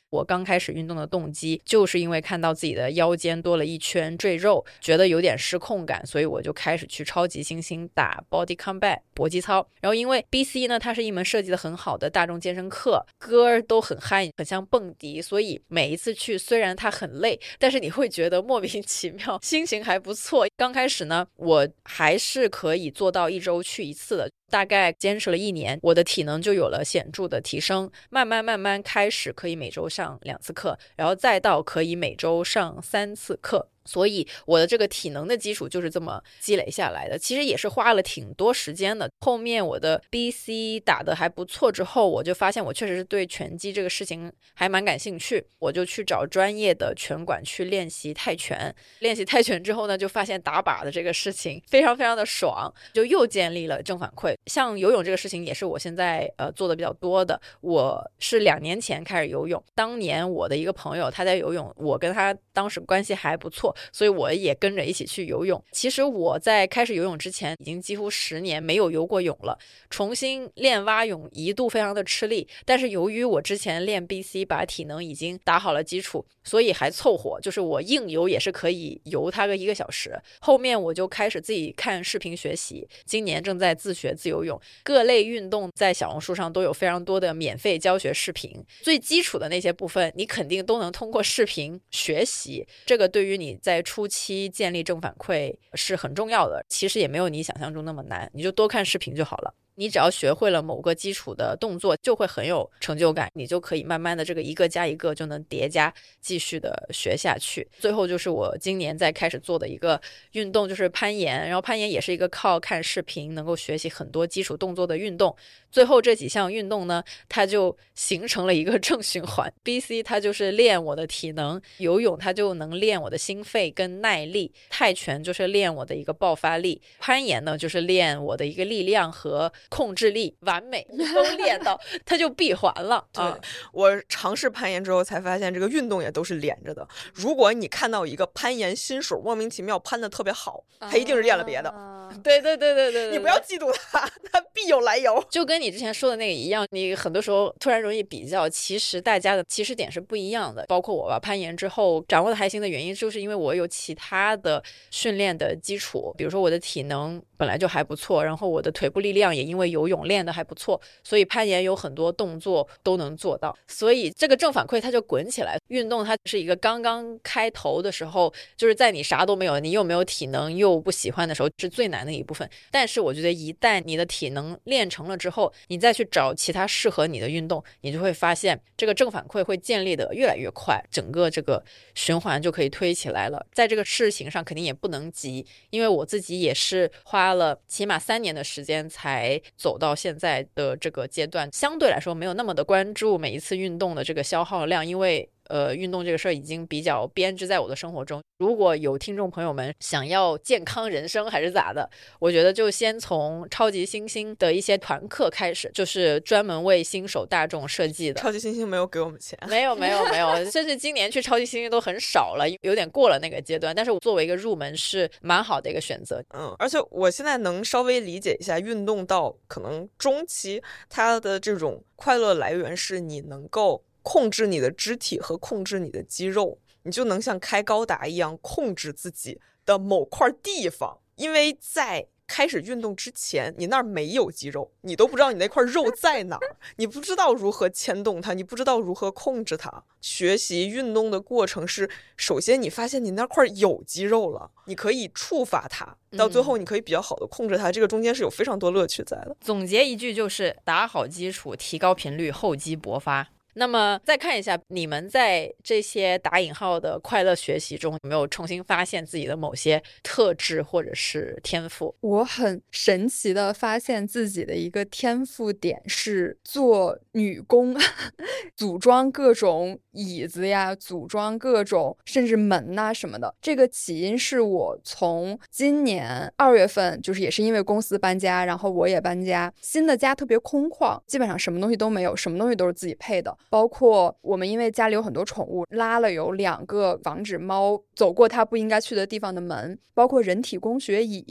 [SPEAKER 1] 我刚开始运动的动机就是因为看到自己的腰间多了一圈赘肉，觉得有点失控感，所以我就开始去超级猩猩打 Body Combat 搏击操。然后因为 B C 呢，它是一门设计的很好的大众健身课，歌都很嗨，很像蹦迪，所以每一次去虽然它很累，但是你会觉得莫名其妙，心情还不错。刚开始呢，我还是可以做到一周去一次的，大概坚持了一年，我的体能就有了显著的提升，慢慢慢慢开始可以每周上两次课，然后再到可以每周上三次课。所以我的这个体能的基础就是这么积累下来的，其实也是花了挺多时间的。后面我的 B C 打得还不错之后，我就发现我确实是对拳击这个事情还蛮感兴趣，我就去找专业的拳馆去练习泰拳。练习泰拳之后呢，就发现打靶的这个事情非常非常的爽，就又建立了正反馈。像游泳这个事情也是我现在呃做的比较多的，我是两年前开始游泳，当年我的一个朋友他在游泳，我跟他当时关系还不错，所以我也跟着一起去游泳。其实我在开始游泳之前已经几乎十年没有游过泳了，重新练蛙泳一度非常的吃力，但是由于我之前练 B C 把体能已经打好了基础，所以还凑合，就是我硬游也是可以游它个一个小时。后面我就开始自己看视频学习，今年正在自学自由泳，各类运动在小红书上都有非常多的免费教学视频，最基础的那些部分你肯定都能通过视频学习，这个对于你在初期建立正反馈是很重要的，其实也没有你想象中那么难，你就多看视频就好了。你只要学会了某个基础的动作，就会很有成就感，你就可以慢慢的这个一个加一个就能叠加，继续的学下去。最后就是我今年在开始做的一个运动，就是攀岩，然后攀岩也是一个靠看视频能够学习很多基础动作的运动。最后这几项运动呢，它就形成了一个正循环。B C 它就是练我的体能，游泳它就能练我的心肺跟耐力，泰拳就是练我的一个爆发力，攀岩呢就是练我的一个力量和控制力，完美都练到它就闭环了。
[SPEAKER 2] 对、
[SPEAKER 1] 啊、
[SPEAKER 2] 我尝试攀岩之后才发现这个运动也都是连着的，如果你看到一个攀岩新手莫名其妙攀得特别好，他一定是练了别的、
[SPEAKER 1] 啊、对对对对 对, 对, 对，
[SPEAKER 2] 你不要嫉妒他，他必有来由。
[SPEAKER 1] 就跟你之前说的那个一样，你很多时候突然容易比较，其实大家的起始点是不一样的。包括我吧，攀岩之后掌握的还行的原因，就是因为我有其他的训练的基础，比如说我的体能本来就还不错，然后我的腿部力量也因为游泳练得还不错，所以攀岩有很多动作都能做到，所以这个正反馈它就滚起来。运动它是一个刚刚开头的时候，就是在你啥都没有，你又没有体能又不喜欢的时候，是最难的一部分。但是我觉得一旦你的体能练成了之后，你再去找其他适合你的运动，你就会发现这个正反馈会建立的越来越快，整个这个循环就可以推起来了。在这个事情上肯定也不能急，因为我自己也是花了起码三年的时间才走到现在的这个阶段，相对来说没有那么的关注每一次运动的这个消耗量，因为呃，运动这个事儿已经比较编织在我的生活中。如果有听众朋友们想要健康人生还是咋的，我觉得就先从超级猩猩的一些团课开始，就是专门为新手大众设计的。
[SPEAKER 2] 超级猩猩没有给我们钱，
[SPEAKER 1] 没有没有没有，甚至今年去超级猩猩都很少了，有点过了那个阶段。但是我作为一个入门是蛮好的一个选择。
[SPEAKER 2] 嗯，而且我现在能稍微理解一下，运动到可能中期，它的这种快乐来源是你能够控制你的肢体和控制你的肌肉，你就能像开高达一样控制自己的某块地方。因为在开始运动之前，你那儿没有肌肉，你都不知道你那块肉在哪儿，你不知道如何牵动它，你不知道如何控制它。学习运动的过程是，首先你发现你那块有肌肉了，你可以触发它，到最后你可以比较好的控制它、嗯、这个中间是有非常多乐趣在的。
[SPEAKER 1] 总结一句就是打好基础，提高频率，厚积薄发。那么再看一下，你们在这些打引号的快乐学习中，有没有重新发现自己的某些特质或者是天赋？
[SPEAKER 3] 我很神奇的发现自己的一个天赋点是做女工组装各种椅子呀，组装各种甚至门呐、啊、什么的。这个起因是我从今年二月份，就是也是因为公司搬家，然后我也搬家，新的家特别空旷，基本上什么东西都没有，什么东西都是自己配的。包括我们因为家里有很多宠物，拉了有两个防止猫走过它不应该去的地方的门，包括人体工学椅，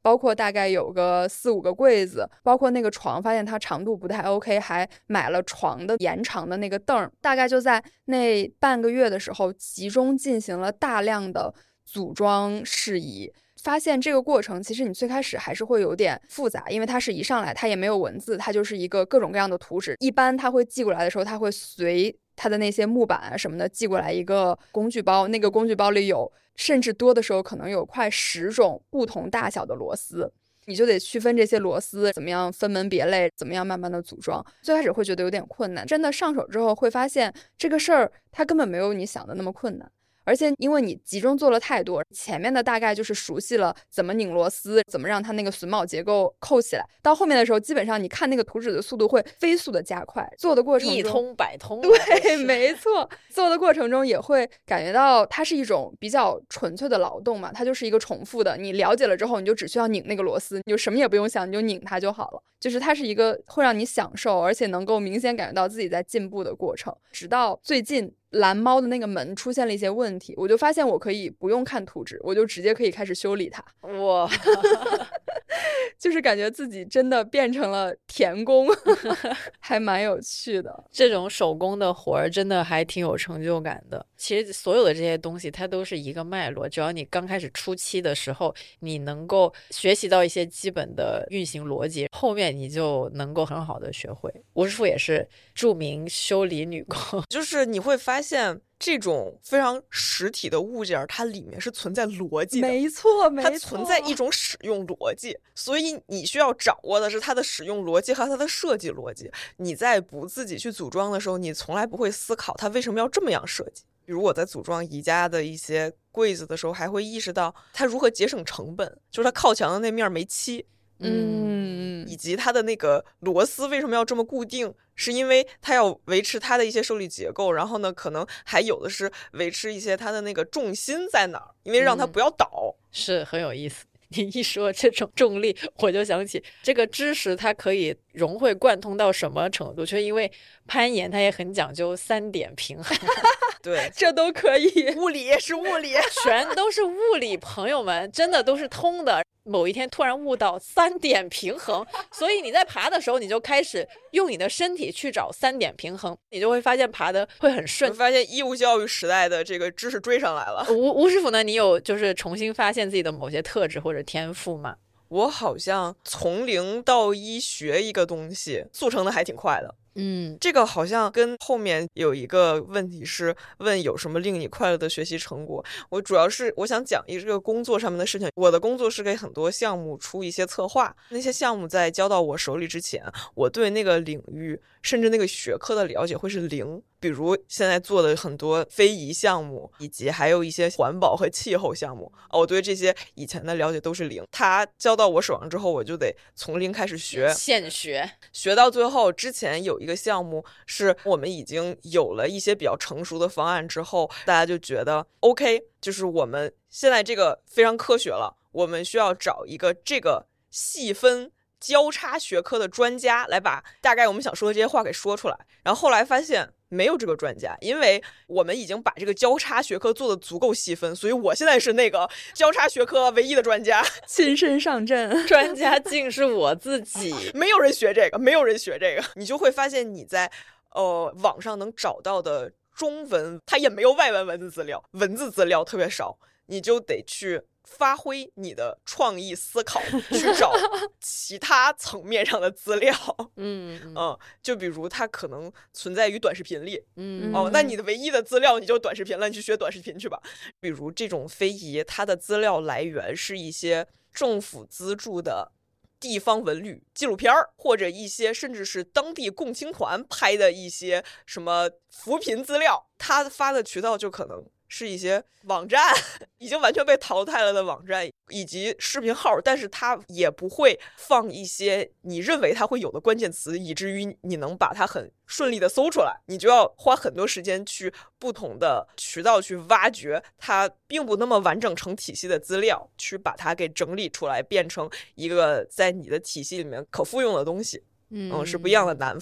[SPEAKER 3] 包括大概有个四五个柜子，包括那个床发现它长度不太 OK， 还买了床的延长的那个凳，大概就在那半个月的时候集中进行了大量的组装事宜。发现这个过程其实你最开始还是会有点复杂，因为它是一上来它也没有文字，它就是一个各种各样的图纸。一般它会寄过来的时候，它会随它的那些木板啊什么的寄过来一个工具包，那个工具包里有甚至多的时候可能有快十种不同大小的螺丝，你就得区分这些螺丝怎么样分门别类，怎么样慢慢的组装。最开始会觉得有点困难，真的上手之后会发现这个事儿它根本没有你想的那么困难。而且因为你集中做了太多，前面的大概就是熟悉了怎么拧螺丝，怎么让它那个榫卯结构扣起来，到后面的时候基本上你看那个图纸的速度会飞速的加快，做的过程中
[SPEAKER 1] 一通百通。
[SPEAKER 3] 对，没错，做的过程中也会感觉到它是一种比较纯粹的劳动嘛，它就是一个重复的，你了解了之后你就只需要拧那个螺丝，你就什么也不用想，你就拧它就好了。就是它是一个会让你享受而且能够明显感觉到自己在进步的过程。直到最近蓝猫的那个门出现了一些问题，我就发现我可以不用看图纸，我就直接可以开始修理它。
[SPEAKER 1] 哇，
[SPEAKER 3] 就是感觉自己真的变成了田工，还蛮有趣的。
[SPEAKER 1] 这种手工的活儿真的还挺有成就感的。其实所有的这些东西它都是一个脉络，只要你刚开始初期的时候你能够学习到一些基本的运行逻辑，后面你就能够很好的学会。吴师傅也是著名修理女工，
[SPEAKER 2] 就是你会发现这种非常实体的物件它里面是存在逻辑的，
[SPEAKER 3] 没错没错，
[SPEAKER 2] 它存在一种使用逻辑，所以你需要掌握的是它的使用逻辑和它的设计逻辑。你在不自己去组装的时候，你从来不会思考它为什么要这么样设计。比如我在组装宜家的一些柜子的时候，还会意识到它如何节省成本，就是它靠墙的那面没漆，
[SPEAKER 3] 嗯，
[SPEAKER 2] 以及它的那个螺丝为什么要这么固定，是因为它要维持它的一些受力结构，然后呢可能还有的是维持一些它的那个重心在哪儿，因为让它不要倒、
[SPEAKER 1] 嗯、是很有意思。你一说这种重力，我就想起这个知识它可以融会贯通到什么程度，就是因为攀岩它也很讲究三点平衡。
[SPEAKER 2] 对，
[SPEAKER 3] 这都可以，
[SPEAKER 2] 物理是物理，
[SPEAKER 1] 全都是物理，朋友们真的都是通的。某一天突然悟到三点平衡，所以你在爬的时候你就开始用你的身体去找三点平衡，你就会发现爬的会很顺。
[SPEAKER 2] 发现义务教育时代的这个知识追上来了。
[SPEAKER 1] 吴吴师傅呢，你有就是重新发现自己的某些特质或者天赋吗？
[SPEAKER 2] 我好像从零到一学一个东西速成的还挺快的。
[SPEAKER 1] 嗯，
[SPEAKER 2] 这个好像跟后面有一个问题是问有什么令你快乐的学习成果。我主要是我想讲一个工作上面的事情。我的工作是给很多项目出一些策划，那些项目在交到我手里之前，我对那个领域甚至那个学科的了解会是零。比如现在做的很多非遗项目，以及还有一些环保和气候项目，我对这些以前的了解都是零。它交到我手上之后，我就得从零开始学，
[SPEAKER 1] 现学，
[SPEAKER 2] 学到最后。之前有一个项目是我们已经有了一些比较成熟的方案之后，大家就觉得 OK， 就是我们现在这个非常科学了，我们需要找一个这个细分交叉学科的专家来把大概我们想说的这些话给说出来。然后后来发现没有这个专家，因为我们已经把这个交叉学科做得足够细分，所以我现在是那个交叉学科唯一的专家，
[SPEAKER 3] 亲身上阵。
[SPEAKER 1] 专家竟是我自己。
[SPEAKER 2] 没有人学这个，没有人学这个。你就会发现你在呃网上能找到的中文，它也没有外文文字资料，文字资料特别少，你就得去发挥你的创意思考，去找其他层面上的资料。
[SPEAKER 1] 嗯嗯、
[SPEAKER 2] 呃，就比如它可能存在于短视频里，
[SPEAKER 1] 嗯
[SPEAKER 2] 哦，那你的唯一的资料你就短视频了，你去学短视频去吧。比如这种非遗，它的资料来源是一些政府资助的地方文旅纪录片，或者一些甚至是当地共青团拍的一些什么扶贫资料，它发的渠道就可能是一些网站，已经完全被淘汰了的网站以及视频号，但是它也不会放一些你认为它会有的关键词，以至于你能把它很顺利的搜出来。你就要花很多时间去不同的渠道去挖掘它并不那么完整成体系的资料，去把它给整理出来，变成一个在你的体系里面可复用的东西。嗯，是不一样的难法。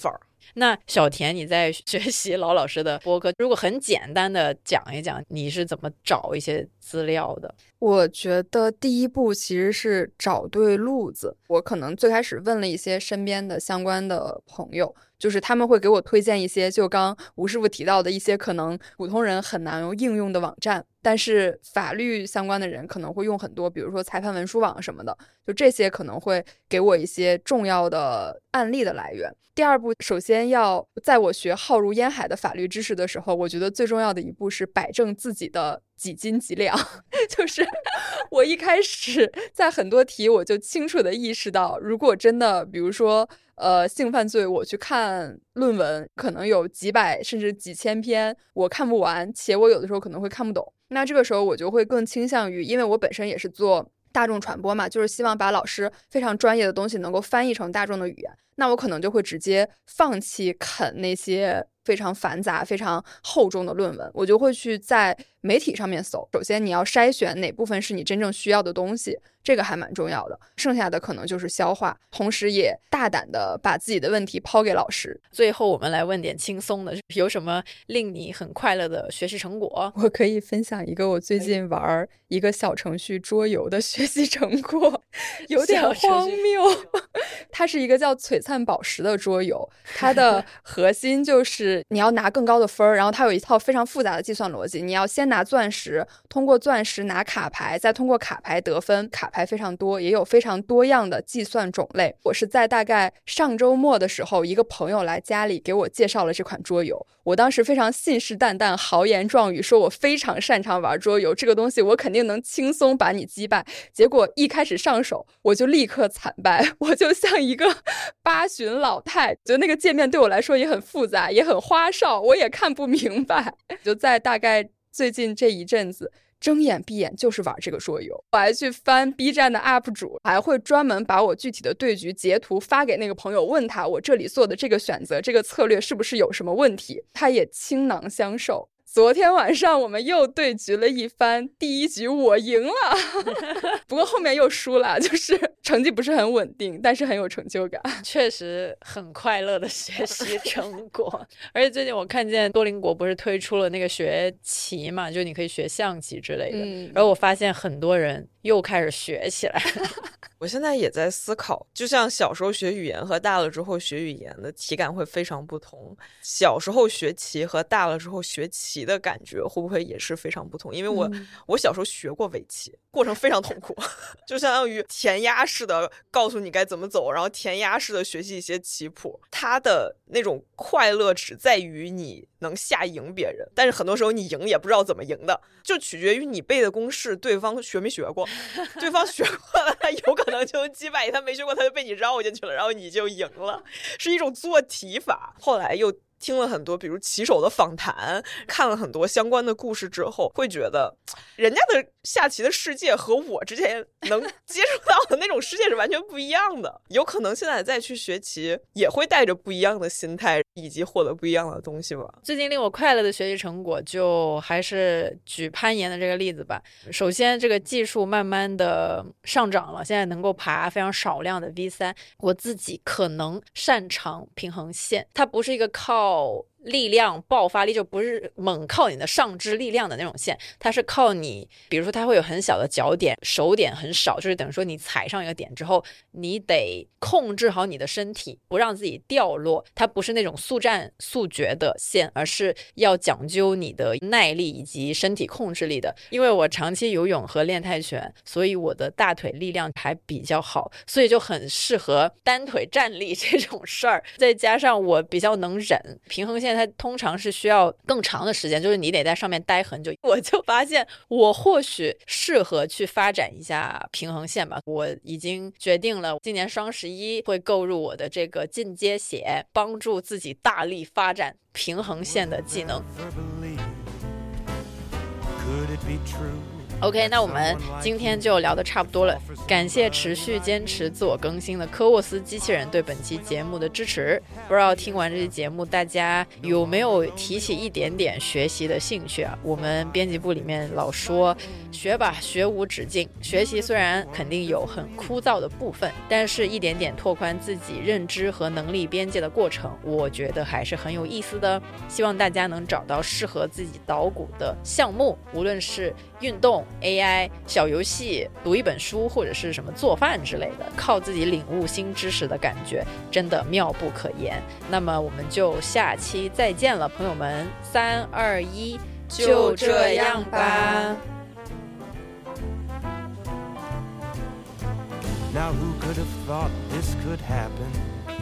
[SPEAKER 1] 那小田你在学习老老师的播客，如果很简单的讲一讲你是怎么找一些资料的？
[SPEAKER 3] 我觉得第一步其实是找对路子。我可能最开始问了一些身边的相关的朋友，就是他们会给我推荐一些就刚吴师傅提到的一些可能普通人很难应用的网站，但是法律相关的人可能会用很多，比如说裁判文书网什么的，就这些可能会给我一些重要的案例的来源。第二步，首先要在我学浩如烟海的法律知识的时候，我觉得最重要的一步是摆正自己的几斤几两。就是我一开始在很多题我就清楚的意识到，如果真的比如说呃，性犯罪我去看论文，可能有几百甚至几千篇，我看不完，且我有的时候可能会看不懂。那这个时候我就会更倾向于，因为我本身也是做大众传播嘛，就是希望把老师非常专业的东西能够翻译成大众的语言，那我可能就会直接放弃啃那些非常繁杂非常厚重的论文，我就会去在媒体上面搜。首先你要筛选哪部分是你真正需要的东西，这个还蛮重要的，剩下的可能就是消化，同时也大胆的把自己的问题抛给老师。
[SPEAKER 1] 最后我们来问点轻松的，有什么令你很快乐的学习成果？
[SPEAKER 3] 我可以分享一个我最近玩一个小程序桌游的学习成果，有点荒谬。它是一个叫璀璨宝石的桌游，它的核心就是你要拿更高的分儿，然后它有一套非常复杂的计算逻辑，你要先拿钻石，通过钻石拿卡牌，再通过卡牌得分，卡牌非常多，也有非常多样的计算种类。我是在大概上周末的时候，一个朋友来家里给我介绍了这款桌游，我当时非常信誓旦旦豪言壮语说我非常擅长玩桌游，这个东西我肯定能轻松把你击败。结果一开始上手我就立刻惨败，我就像一个八旬老太，就那个界面对我来说也很复杂也很花哨，我也看不明白。就在大概最近这一阵子睁眼闭眼就是玩这个桌游，我还去翻 B 站的 U P 主，还会专门把我具体的对局截图发给那个朋友，问他我这里做的这个选择这个策略是不是有什么问题，他也倾囊相授。昨天晚上我们又对局了一番，第一局我赢了不过后面又输了，就是成绩不是很稳定，但是很有成就感。
[SPEAKER 1] 确实很快乐的学习成果而且最近我看见多邻国不是推出了那个学棋嘛，就你可以学象棋之类的、嗯、然后我发现很多人又开始学起来
[SPEAKER 2] 我现在也在思考，就像小时候学语言和大了之后学语言的体感会非常不同，小时候学棋和大了之后学棋的感觉会不会也是非常不同？因为我、嗯、我小时候学过围棋，过程非常痛苦就相当于填鸭式的告诉你该怎么走，然后填鸭式的学习一些棋谱，它的那种快乐只在于你能下赢别人，但是很多时候你赢也不知道怎么赢的，就取决于你背的公式对方学没学过对方学过了他有可能就能击败，他没学过他就被你绕进去了，然后你就赢了，是一种做题法。后来又听了很多比如棋手的访谈，看了很多相关的故事之后，会觉得人家的下棋的世界和我之前能接触到的那种世界是完全不一样的，有可能现在再去学棋也会带着不一样的心态以及获得不一样的东西吧。
[SPEAKER 1] 最近令我快乐的学习成果就还是举攀岩的这个例子吧。首先这个技术慢慢的上涨了，现在能够爬非常少量的 V 三， 我自己可能擅长平衡线，它不是一个靠力量爆发力，就不是猛靠你的上肢力量的那种线，它是靠你比如说它会有很小的脚点，手点很少，就是等于说你踩上一个点之后你得控制好你的身体不让自己掉落，它不是那种速战速决的线，而是要讲究你的耐力以及身体控制力的。因为我长期游泳和练泰拳，所以我的大腿力量还比较好，所以就很适合单腿站立这种事儿，再加上我比较能忍，平衡线它通常是需要更长的时间，就是你得在上面待很久，我就发现我或许适合去发展一下平衡线吧。我已经决定了今年双十一会购入我的这个进阶鞋，帮助自己大力发展平衡线的技能。 OK， 那我们今天就聊得差不多了，感谢持续坚持自我更新的科沃斯机器人对本期节目的支持。不知道听完这期节目大家有没有提起一点点学习的兴趣啊？我们编辑部里面老说学吧，学无止境，学习虽然肯定有很枯燥的部分，但是一点点拓宽自己认知和能力边界的过程，我觉得还是很有意思的。希望大家能找到适合自己捣鼓的项目，无论是运动、A I、小游戏、读一本书，或者是什么做饭之类的，靠自己领悟新知识的感觉真的妙不可言。那么我们就下期再见了，朋友们，三二一，就这样吧。
[SPEAKER 4] Now who could have thought this could happen?